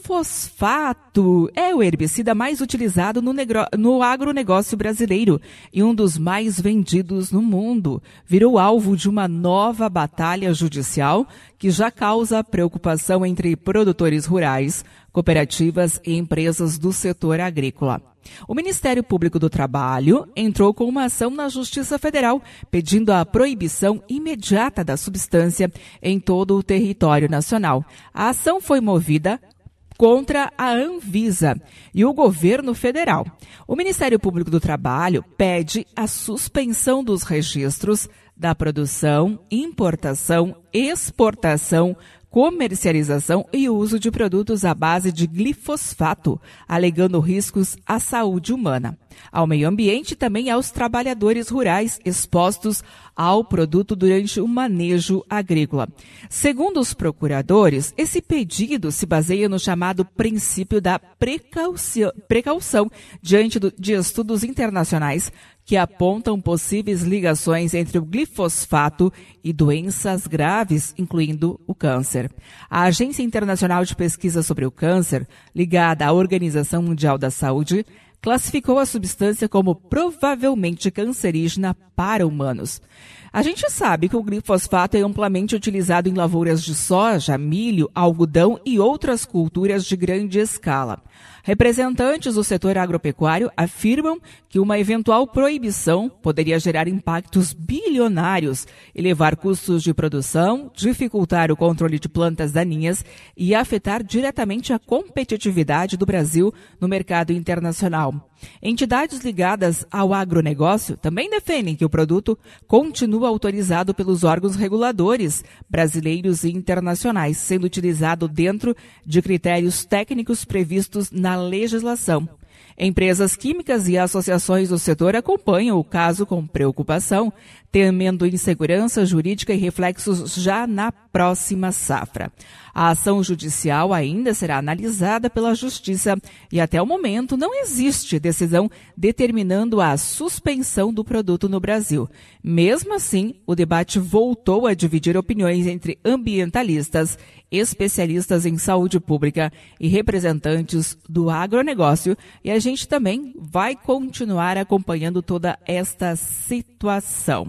[SPEAKER 17] glifosfato é o herbicida mais utilizado no, negro, no agronegócio brasileiro e um dos mais vendidos no mundo. Virou alvo de uma nova batalha judicial que já causa preocupação entre produtores rurais, cooperativas e empresas do setor agrícola. O Ministério Público do Trabalho entrou com uma ação na Justiça Federal pedindo a proibição imediata da substância em todo o território nacional. A ação foi movida contra a Anvisa e o governo federal. O Ministério Público do Trabalho pede a suspensão dos registros da produção, importação, exportação, comercialização e uso de produtos à base de glifosfato, alegando riscos à saúde humana, ao meio ambiente e também aos trabalhadores rurais expostos ao produto durante o manejo agrícola. Segundo os procuradores, esse pedido se baseia no chamado princípio da precaução, precaução diante do, de estudos internacionais que apontam possíveis ligações entre o glifosfato e doenças graves, incluindo o câncer. A Agência Internacional de Pesquisa sobre o Câncer, ligada à Organização Mundial da Saúde, classificou a substância como provavelmente cancerígena para humanos. A gente sabe que o glifosfato é amplamente utilizado em lavouras de soja, milho, algodão e outras culturas de grande escala. Representantes do setor agropecuário afirmam que uma eventual proibição poderia gerar impactos bilionários, elevar custos de produção, dificultar o controle de plantas daninhas e afetar diretamente a competitividade do Brasil no mercado internacional. Entidades ligadas ao agronegócio também defendem que o produto continua autorizado pelos órgãos reguladores brasileiros e internacionais, sendo utilizado dentro de critérios técnicos previstos na legislação. Empresas químicas e associações do setor acompanham o caso com preocupação, temendo insegurança jurídica e reflexos já na próxima safra. A ação judicial ainda será analisada pela Justiça e até o momento não existe decisão determinando a suspensão do produto no Brasil. Mesmo assim, o debate voltou a dividir opiniões entre ambientalistas, especialistas em saúde pública e representantes do agronegócio, e a gente também vai continuar acompanhando toda esta situação.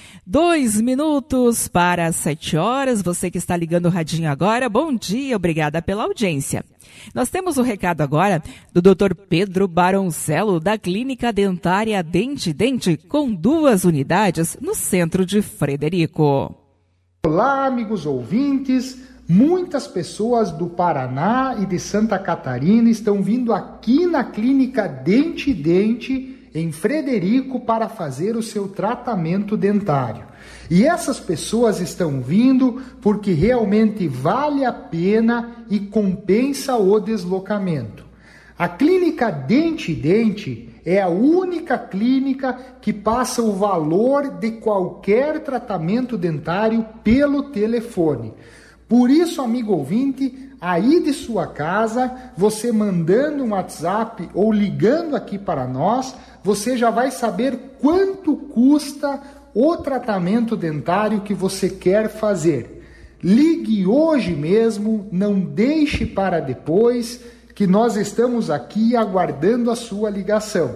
[SPEAKER 17] Dois minutos para sete horas. Você que está ligando o radinho agora, bom dia, obrigada pela audiência. Nós temos o recado agora do doutor Pedro Baroncello, da Clínica Dentária Dente Dente, com duas unidades no centro de Frederico.
[SPEAKER 21] Olá, amigos ouvintes. Muitas pessoas do Paraná e de Santa Catarina estão vindo aqui na Clínica Dente Dente, em Frederico, para fazer o seu tratamento dentário. E essas pessoas estão vindo porque realmente vale a pena e compensa o deslocamento. A Clínica Dente Dente é a única clínica que passa o valor de qualquer tratamento dentário pelo telefone. Por isso, amigo ouvinte, aí de sua casa, você mandando um WhatsApp ou ligando aqui para nós, você já vai saber quanto custa o tratamento dentário que você quer fazer. Ligue hoje mesmo, não deixe para depois, que nós estamos aqui aguardando a sua ligação.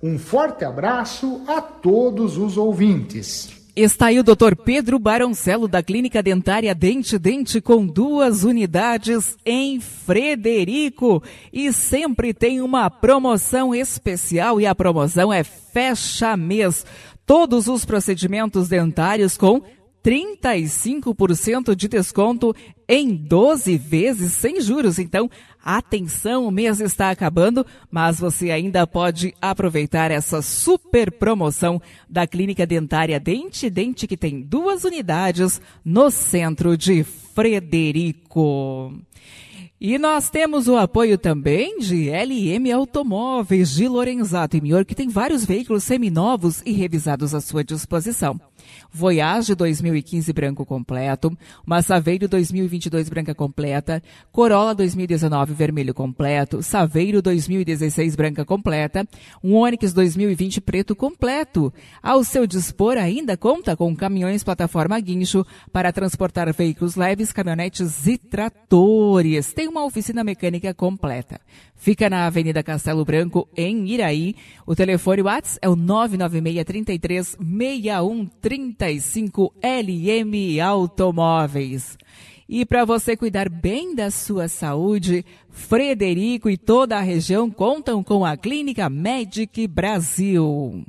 [SPEAKER 21] Um forte abraço a todos os ouvintes.
[SPEAKER 17] Está aí o doutor Pedro Baroncello, da Clínica Dentária Dente Dente, com duas unidades em Frederico. E sempre tem uma promoção especial, e a promoção é fecha mês. Todos os procedimentos dentários com trinta e cinco por cento de desconto em doze vezes sem juros. Então, atenção, o mês está acabando, mas você ainda pode aproveitar essa super promoção da Clínica Dentária Dente Dente, que tem duas unidades no centro de Frederico. E nós temos o apoio também de L M Automóveis de Lorenzato e Mior, que tem vários veículos seminovos e revisados à sua disposição. Voyage dois mil e quinze branco completo, uma Saveiro dois mil e vinte e dois branca completa, Corolla dois mil e dezenove vermelho completo, Saveiro dois mil e dezesseis branca completa, um Onix dois mil e vinte preto completo. Ao seu dispor ainda conta com caminhões plataforma guincho para transportar veículos leves, caminhonetes e tratores. Tem uma oficina mecânica completa. Fica na Avenida Castelo Branco, em Iraí. O telefone WhatsApp é o nove nove seis, três três, seis um três cinco, L M Automóveis. E para você cuidar bem da sua saúde, Frederico e toda a região contam com a Clínica Medic Brasil.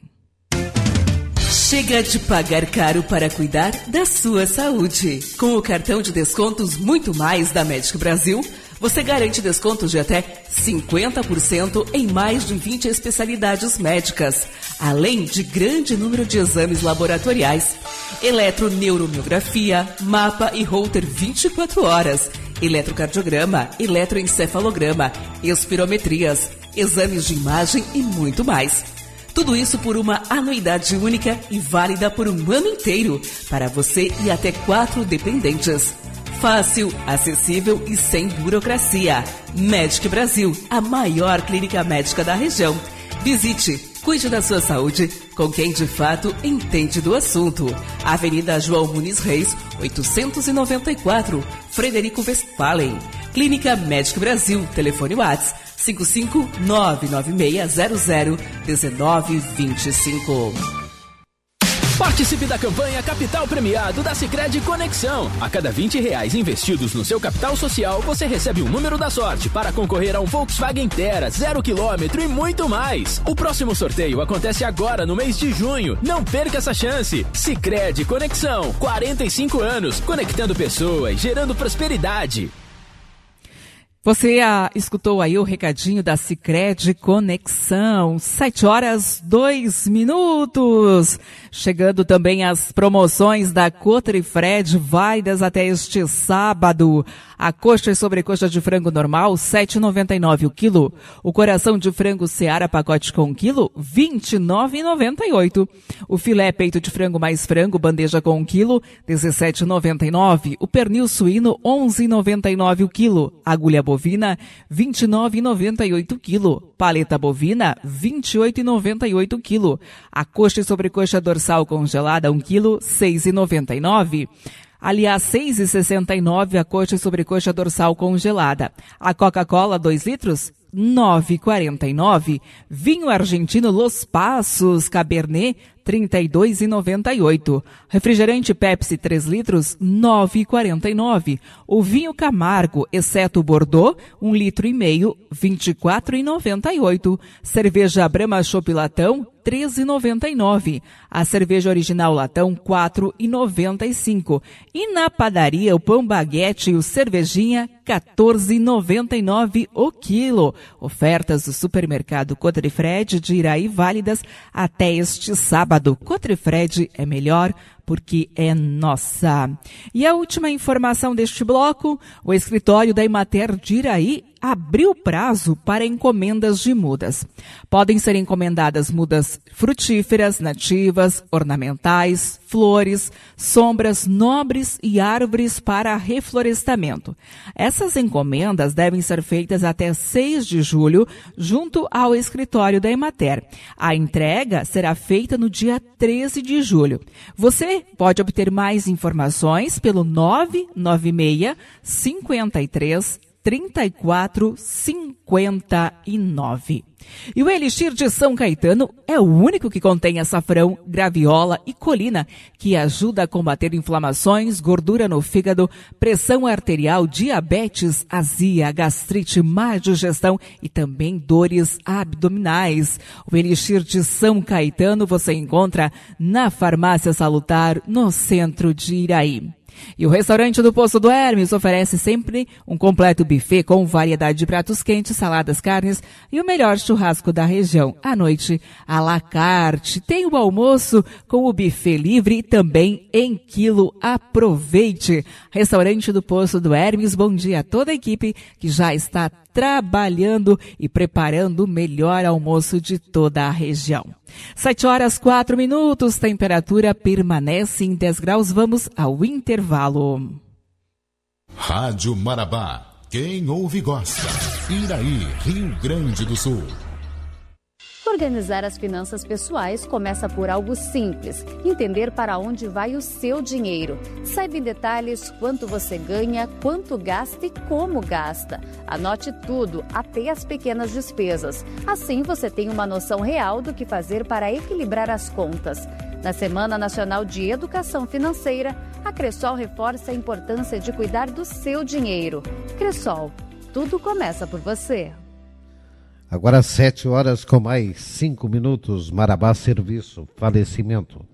[SPEAKER 6] Chega de pagar caro para cuidar da sua saúde. Com o cartão de descontos Muito Mais da Medic Brasil, você garante descontos de até cinquenta por cento em mais de vinte especialidades médicas, além de grande número de exames laboratoriais, eletroneuromiografia, mapa e holter vinte e quatro horas, eletrocardiograma, eletroencefalograma, espirometrias, exames de imagem e muito mais. Tudo isso por uma anuidade única e válida por um ano inteiro, para você e até quatro dependentes. Fácil, acessível e sem burocracia. Medic Brasil, a maior clínica médica da região. Visite, cuide da sua saúde com quem de fato entende do assunto. Avenida João Muniz Reis, oitocentos e noventa e quatro, Frederico Westphalen. Clínica Medic Brasil, telefone WhatsApp cinco cinco nove nove seis zero zero um nove dois cinco.
[SPEAKER 10] Participe da campanha Capital Premiado da Sicredi Conexão. A cada vinte reais investidos no seu capital social, você recebe um número da sorte para concorrer a um Volkswagen Terra, zero quilômetro e muito mais. O próximo sorteio acontece agora no mês de junho. Não perca essa chance. Sicredi Conexão, quarenta e cinco anos, conectando pessoas, gerando prosperidade.
[SPEAKER 17] Você ah, escutou aí o recadinho da Sicredi Conexão, sete horas, dois minutos. Chegando também as promoções da Cotrifred, válidas até este sábado. A coxa e sobrecoxa de frango normal, sete reais e noventa e nove centavos o quilo. O coração de frango Seara pacote com quilo, vinte e nove reais e noventa e oito centavos. O filé peito de frango mais frango, bandeja com um quilo, dezessete reais e noventa e nove centavos. O pernil suíno, onze reais e noventa e nove centavos o quilo. Agulha bovina, vinte e nove reais e noventa e oito centavos o quilo. Paleta bovina, vinte e oito reais e noventa e oito centavos o quilo. A coxa e sobrecoxa dorsal congelada, um quilo, seis reais e noventa e nove centavos. Aliás, seis reais e sessenta e nove centavos a coxa e sobrecoxa dorsal congelada. A Coca-Cola, dois litros, nove reais e quarenta e nove centavos. Vinho argentino Los Passos Cabernet, trinta e dois reais e noventa e oito centavos. Refrigerante Pepsi, três litros, nove reais e quarenta e nove centavos. O vinho Camargo, exceto Bordeaux, um litro e meio, vinte e quatro reais e noventa e oito centavos. Cerveja Brahma Chopp Latão, três reais e noventa e nove centavos. A cerveja original Latão, quatro reais e noventa e cinco centavos. E na padaria, o pão baguete e o cervejinha, quatorze reais e noventa e nove centavos o quilo. Ofertas do supermercado Cotrifred de Iraí válidas até este sábado. Cotrifred é melhor porque é nossa. E a última informação deste bloco, o escritório da Emater de Iraí abriu prazo para encomendas de mudas. Podem ser encomendadas mudas frutíferas, nativas, ornamentais, flores, sombras nobres e árvores para reflorestamento. Essas encomendas devem ser feitas até seis de julho, junto ao escritório da Emater. A entrega será feita no dia treze de julho. Você pode obter mais informações pelo nove nove seis, cinco três, trinta e quatro, cinquenta e nove. E o Elixir de São Caetano é o único que contém açafrão, graviola e colina, que ajuda a combater inflamações, gordura no fígado, pressão arterial, diabetes, azia, gastrite, má digestão e também dores abdominais. O Elixir de São Caetano você encontra na Farmácia Salutar, no centro de Iraí. E o restaurante do Poço do Hermes oferece sempre um completo buffet com variedade de pratos quentes, saladas, carnes e o melhor churrasco da região. À noite, à la carte. Tem o almoço com o buffet livre e também em quilo. Aproveite! Restaurante do Poço do Hermes, bom dia a toda a equipe que já está trabalhando e preparando o melhor almoço de toda a região. Sete horas, quatro minutos, temperatura permanece em dez graus, vamos ao intervalo.
[SPEAKER 12] Rádio Marabá, quem ouve gosta. Iraí, Rio Grande do Sul.
[SPEAKER 3] Organizar as finanças pessoais começa por algo simples, entender para onde vai o seu dinheiro. Saiba em detalhes quanto você ganha, quanto gasta e como gasta. Anote tudo, até as pequenas despesas. Assim você tem uma noção real do que fazer para equilibrar as contas. Na Semana Nacional de Educação Financeira, a Cressol reforça a importância de cuidar do seu dinheiro. Cressol, tudo começa por você.
[SPEAKER 1] Agora sete horas com mais cinco minutos, Marabá Serviço, falecimento.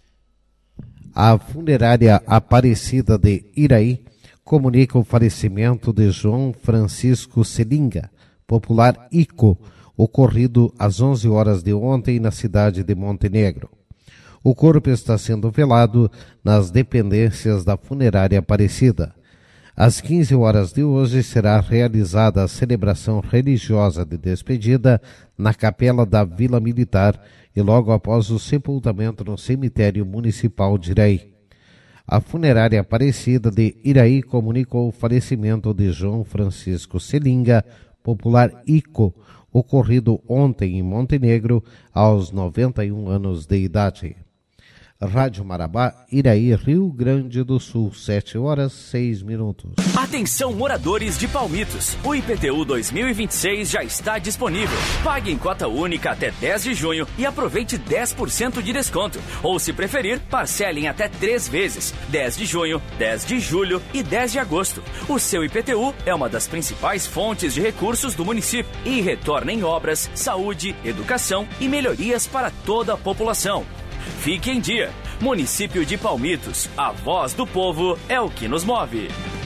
[SPEAKER 1] A funerária Aparecida de Iraí comunica o falecimento de João Francisco Selinga, popular Ico, ocorrido às onze horas de ontem na cidade de Montenegro. O corpo está sendo velado nas dependências da funerária Aparecida. Às quinze horas de hoje será realizada a celebração religiosa de despedida na capela da Vila Militar e logo após o sepultamento no cemitério municipal de Iraí. A funerária Aparecida de Iraí comunicou o falecimento de João Francisco Selinga, popular Ico, ocorrido ontem em Montenegro, aos noventa e um anos de idade. Rádio Marabá, Iraí, Rio Grande do Sul, sete horas, seis minutos.
[SPEAKER 22] Atenção, moradores de Palmitos. O I P T U dois mil e vinte e seis já está disponível. Pague em cota única até dez de junho e aproveite dez por cento de desconto. Ou, se preferir, parcelem até três vezes. dez de junho, dez de julho e dez de agosto. O seu I P T U é uma das principais fontes de recursos do município e retorna em obras, saúde, educação e melhorias para toda a população. Fique em dia. Município de Palmitos, a voz do povo é o que nos move.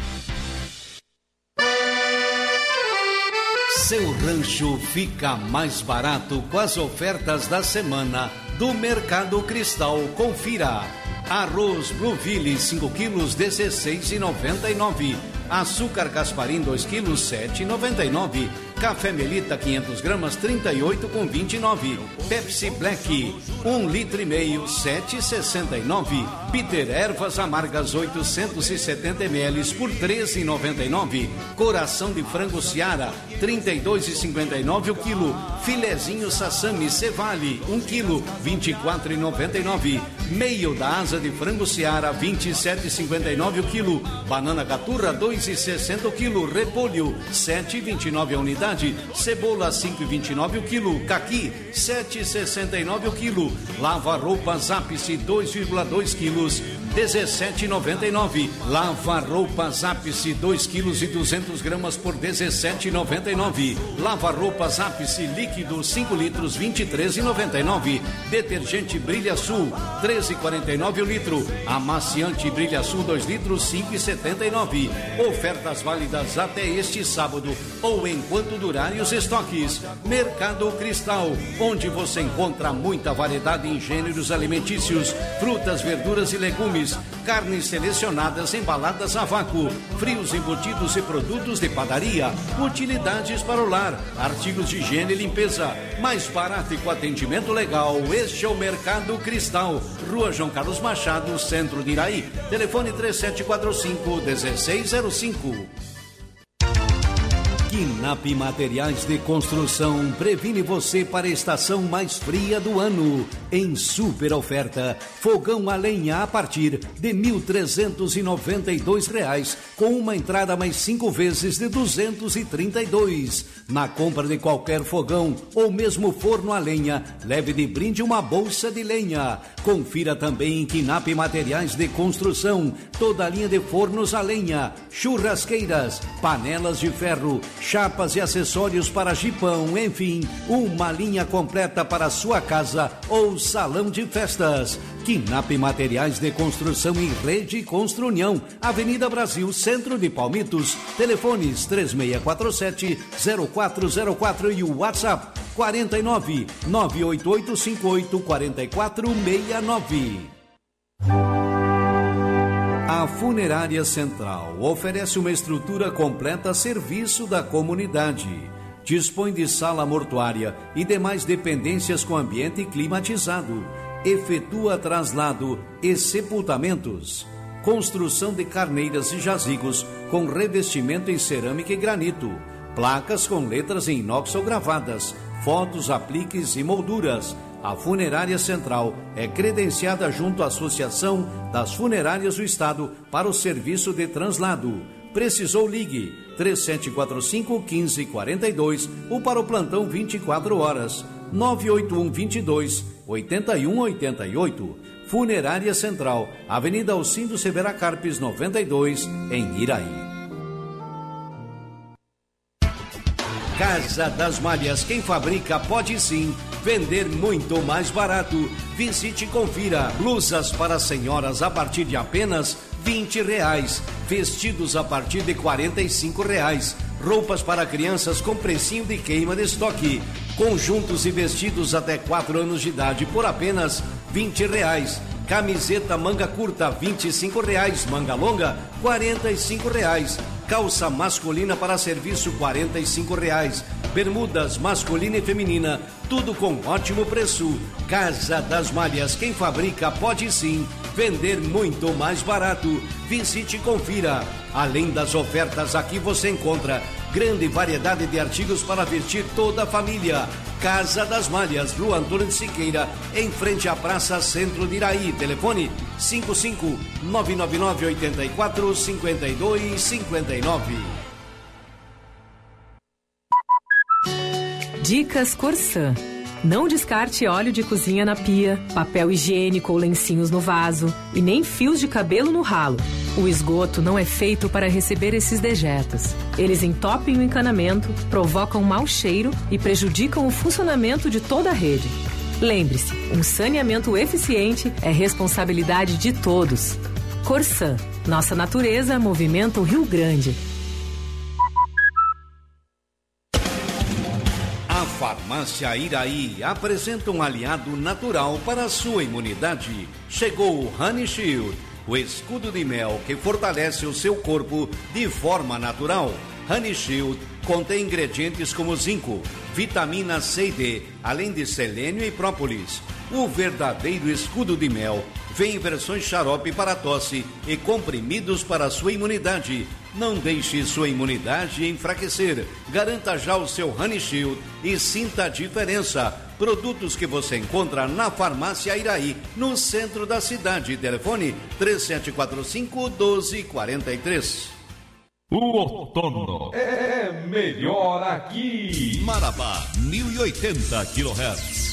[SPEAKER 5] Seu rancho fica mais barato com as ofertas da semana do Mercado Cristal. Confira. Arroz Blueville cinco quilos, dezesseis reais e noventa e nove centavos. Açúcar Gasparim dois quilos, sete reais e noventa e nove centavos. Café Melita quinhentas gramas, trinta e oito reais e vinte e nove centavos. Pepsi Black, um litro e meio, sete reais e sessenta e nove centavos. Bitter Ervas Amargas oitocentos e setenta mililitros por treze reais e noventa e nove centavos. Coração de frango Seara, trinta e dois reais e cinquenta e nove centavos o quilo. Filezinho Sassami Cevale, um quilo, vinte e quatro reais e noventa e nove centavos. Meio da asa de frango Seara, vinte e sete reais e cinquenta e nove centavos o quilo. Banana Caturra, dois reais e sessenta centavos o quilo. Repolho, sete reais e vinte e nove centavos a unidade. Cebola, cinco reais e vinte e nove centavos o quilo. Caqui, sete reais e sessenta e nove centavos o quilo. Lava roupas Ápice, dois vírgula dois quilos, dezessete reais e noventa e nove centavos. Lava roupas Ápice, dois quilos e duzentas gramas por dezessete reais e noventa e nove centavos. Lava roupas Ápice líquido, cinco litros, vinte e três reais e noventa e nove centavos. Detergente Brilha Sul, treze reais e quarenta e nove centavos o litro. Amaciante Brilha Sul, dois litros, cinco reais e setenta e nove centavos. Ofertas válidas até este sábado ou enquanto durarem os estoques. Mercado Cristal, onde você encontra muita variedade em gêneros alimentícios, frutas, verduras e legumes, carnes selecionadas embaladas a vácuo, frios embutidos e produtos de padaria, utilidades para o lar, artigos de higiene e limpeza, mais barato e com atendimento legal. Este é o Mercado Cristal, Rua João Carlos Machado, centro de Iraí. Telefone três sete quatro cinco, um seis zero cinco. Quinap Materiais de Construção previne você para a estação mais fria do ano. Em super oferta, fogão a lenha a partir de mil trezentos e noventa e dois reais, com uma entrada mais cinco vezes de duzentos e trinta e dois. Na compra de qualquer fogão ou mesmo forno a lenha, leve de brinde uma bolsa de lenha. Confira também em Quinap Materiais de Construção toda a linha de fornos a lenha, churrasqueiras, panelas de ferro, chapas e acessórios para jipão, enfim, uma linha completa para sua casa ou salão de festas. Quinap Materiais de Construção em Rede Construnião, Avenida Brasil, Centro de Palmitos. Telefones três seis quatro sete, zero quatro zero quatro e o WhatsApp quarenta e nove, nove oito oito cinco oito, quatro quatro seis nove. A Funerária Central oferece uma estrutura completa a serviço da comunidade. Dispõe de sala mortuária e demais dependências com ambiente climatizado. Efetua traslado e sepultamentos. Construção de carneiras e jazigos com revestimento em cerâmica e granito. Placas com letras em inox ou gravadas. Fotos, apliques e molduras. A Funerária Central é credenciada junto à Associação das Funerárias do Estado para o serviço de translado. Precisou, ligue três sete quatro cinco, um cinco quatro dois ou para o plantão vinte e quatro horas nove oito um, dois dois, oito um oito oito. Funerária Central, Avenida Alcindo Severa Carpes, noventa e dois, em Iraí. Casa das Malhas, quem fabrica pode sim vender muito mais barato. Visite e confira. Blusas para senhoras a partir de apenas vinte reais. Vestidos a partir de quarenta e cinco reais. Roupas para crianças com precinho de queima de estoque. Conjuntos e vestidos até quatro anos de idade por apenas vinte reais. Camiseta manga curta, vinte e cinco reais. Manga longa, quarenta e cinco reais. Calça masculina para serviço, quarenta e cinco reais. Bermudas masculina e feminina, tudo com ótimo preço. Casa das Malhas, quem fabrica pode sim vender muito mais barato. Visite e confira. Além das ofertas, aqui você encontra grande variedade de artigos para vestir toda a família. Casa das Malhas, Rua Antônio de Siqueira, em frente à Praça Centro de Iraí. Telefone cinco cinco nove nove nove oito quatro cinco dois cinco nove.
[SPEAKER 4] Dicas Corsã. Não descarte óleo de cozinha na pia, papel higiênico ou lencinhos no vaso e nem fios de cabelo no ralo. O esgoto não é feito para receber esses dejetos. Eles entopem o encanamento, provocam mau cheiro e prejudicam o funcionamento de toda a rede. Lembre-se, um saneamento eficiente é responsabilidade de todos. Corsã, nossa natureza movimenta o Rio Grande.
[SPEAKER 5] A Farmácia Iraí apresenta um aliado natural para a sua imunidade. Chegou o Honey Shield, o escudo de mel que fortalece o seu corpo de forma natural. Honey Shield contém ingredientes como zinco, vitamina C e D, além de selênio e própolis. O verdadeiro escudo de mel vem em versões xarope para tosse e comprimidos para a sua imunidade. Não deixe sua imunidade enfraquecer. Garanta já o seu Honey Shield e sinta a diferença. Produtos que você encontra na Farmácia Iraí, no centro da cidade. Telefone três sete quatro cinco, um dois quatro três.
[SPEAKER 9] O outono é melhor aqui.
[SPEAKER 12] Marabá, mil e oitenta quilohertz.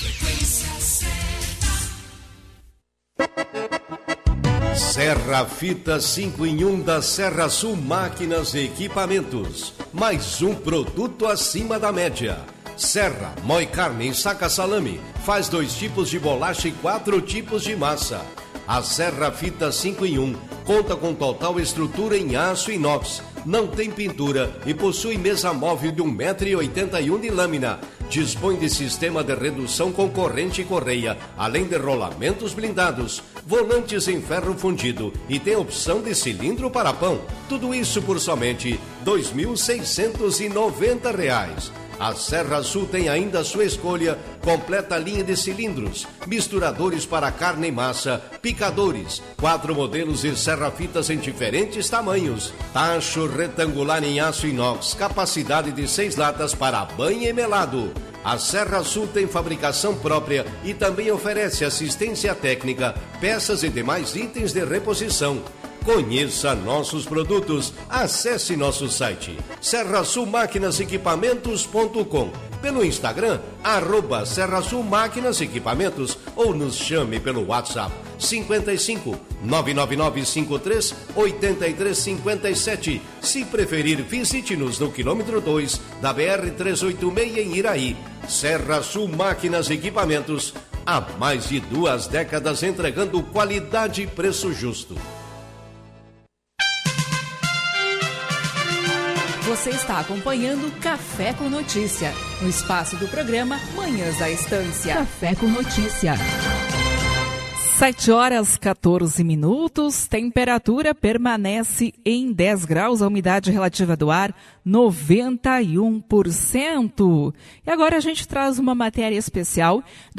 [SPEAKER 5] Serra Fita cinco em um da Serra Sul Máquinas e Equipamentos. Mais um produto acima da média. Serra, moe carne e saca salame. Faz dois tipos de bolacha e quatro tipos de massa. A Serra Fita cinco em um conta com total estrutura em aço inox. Não tem pintura e possui mesa móvel de um metro e oitenta e um de lâmina. Dispõe de sistema de redução com corrente e correia, além de rolamentos blindados, volantes em ferro fundido e tem opção de cilindro para pão. Tudo isso por somente dois mil seiscentos e noventa reais.
[SPEAKER 7] A Serra Sul tem ainda a sua escolha, completa linha de cilindros, misturadores para carne e massa, picadores, quatro modelos e serra-fitas em diferentes tamanhos, tacho retangular em aço inox, capacidade de seis latas para banho e melado. A Serra Sul tem fabricação própria e também oferece assistência técnica, peças e demais itens de reposição. Conheça nossos produtos. Acesse nosso site serra sul máquinas e equipamentos ponto com, pelo Instagram, arroba Serra Sul Máquinas e Equipamentos, ou nos chame pelo WhatsApp cinquenta e cinco, nove nove nove cinco três, oito três cinco sete. Se preferir, visite-nos no quilômetro dois da B R trezentos e oitenta e seis em Iraí. Serra Sul Máquinas e Equipamentos, há mais de duas décadas entregando qualidade e preço justo.
[SPEAKER 4] Você está acompanhando Café com Notícia, no espaço do programa Manhãs da Estância. Café com Notícia. sete horas e quatorze minutos, temperatura permanece em dez graus, a umidade relativa do ar noventa e um por cento. E agora a gente traz uma matéria especial do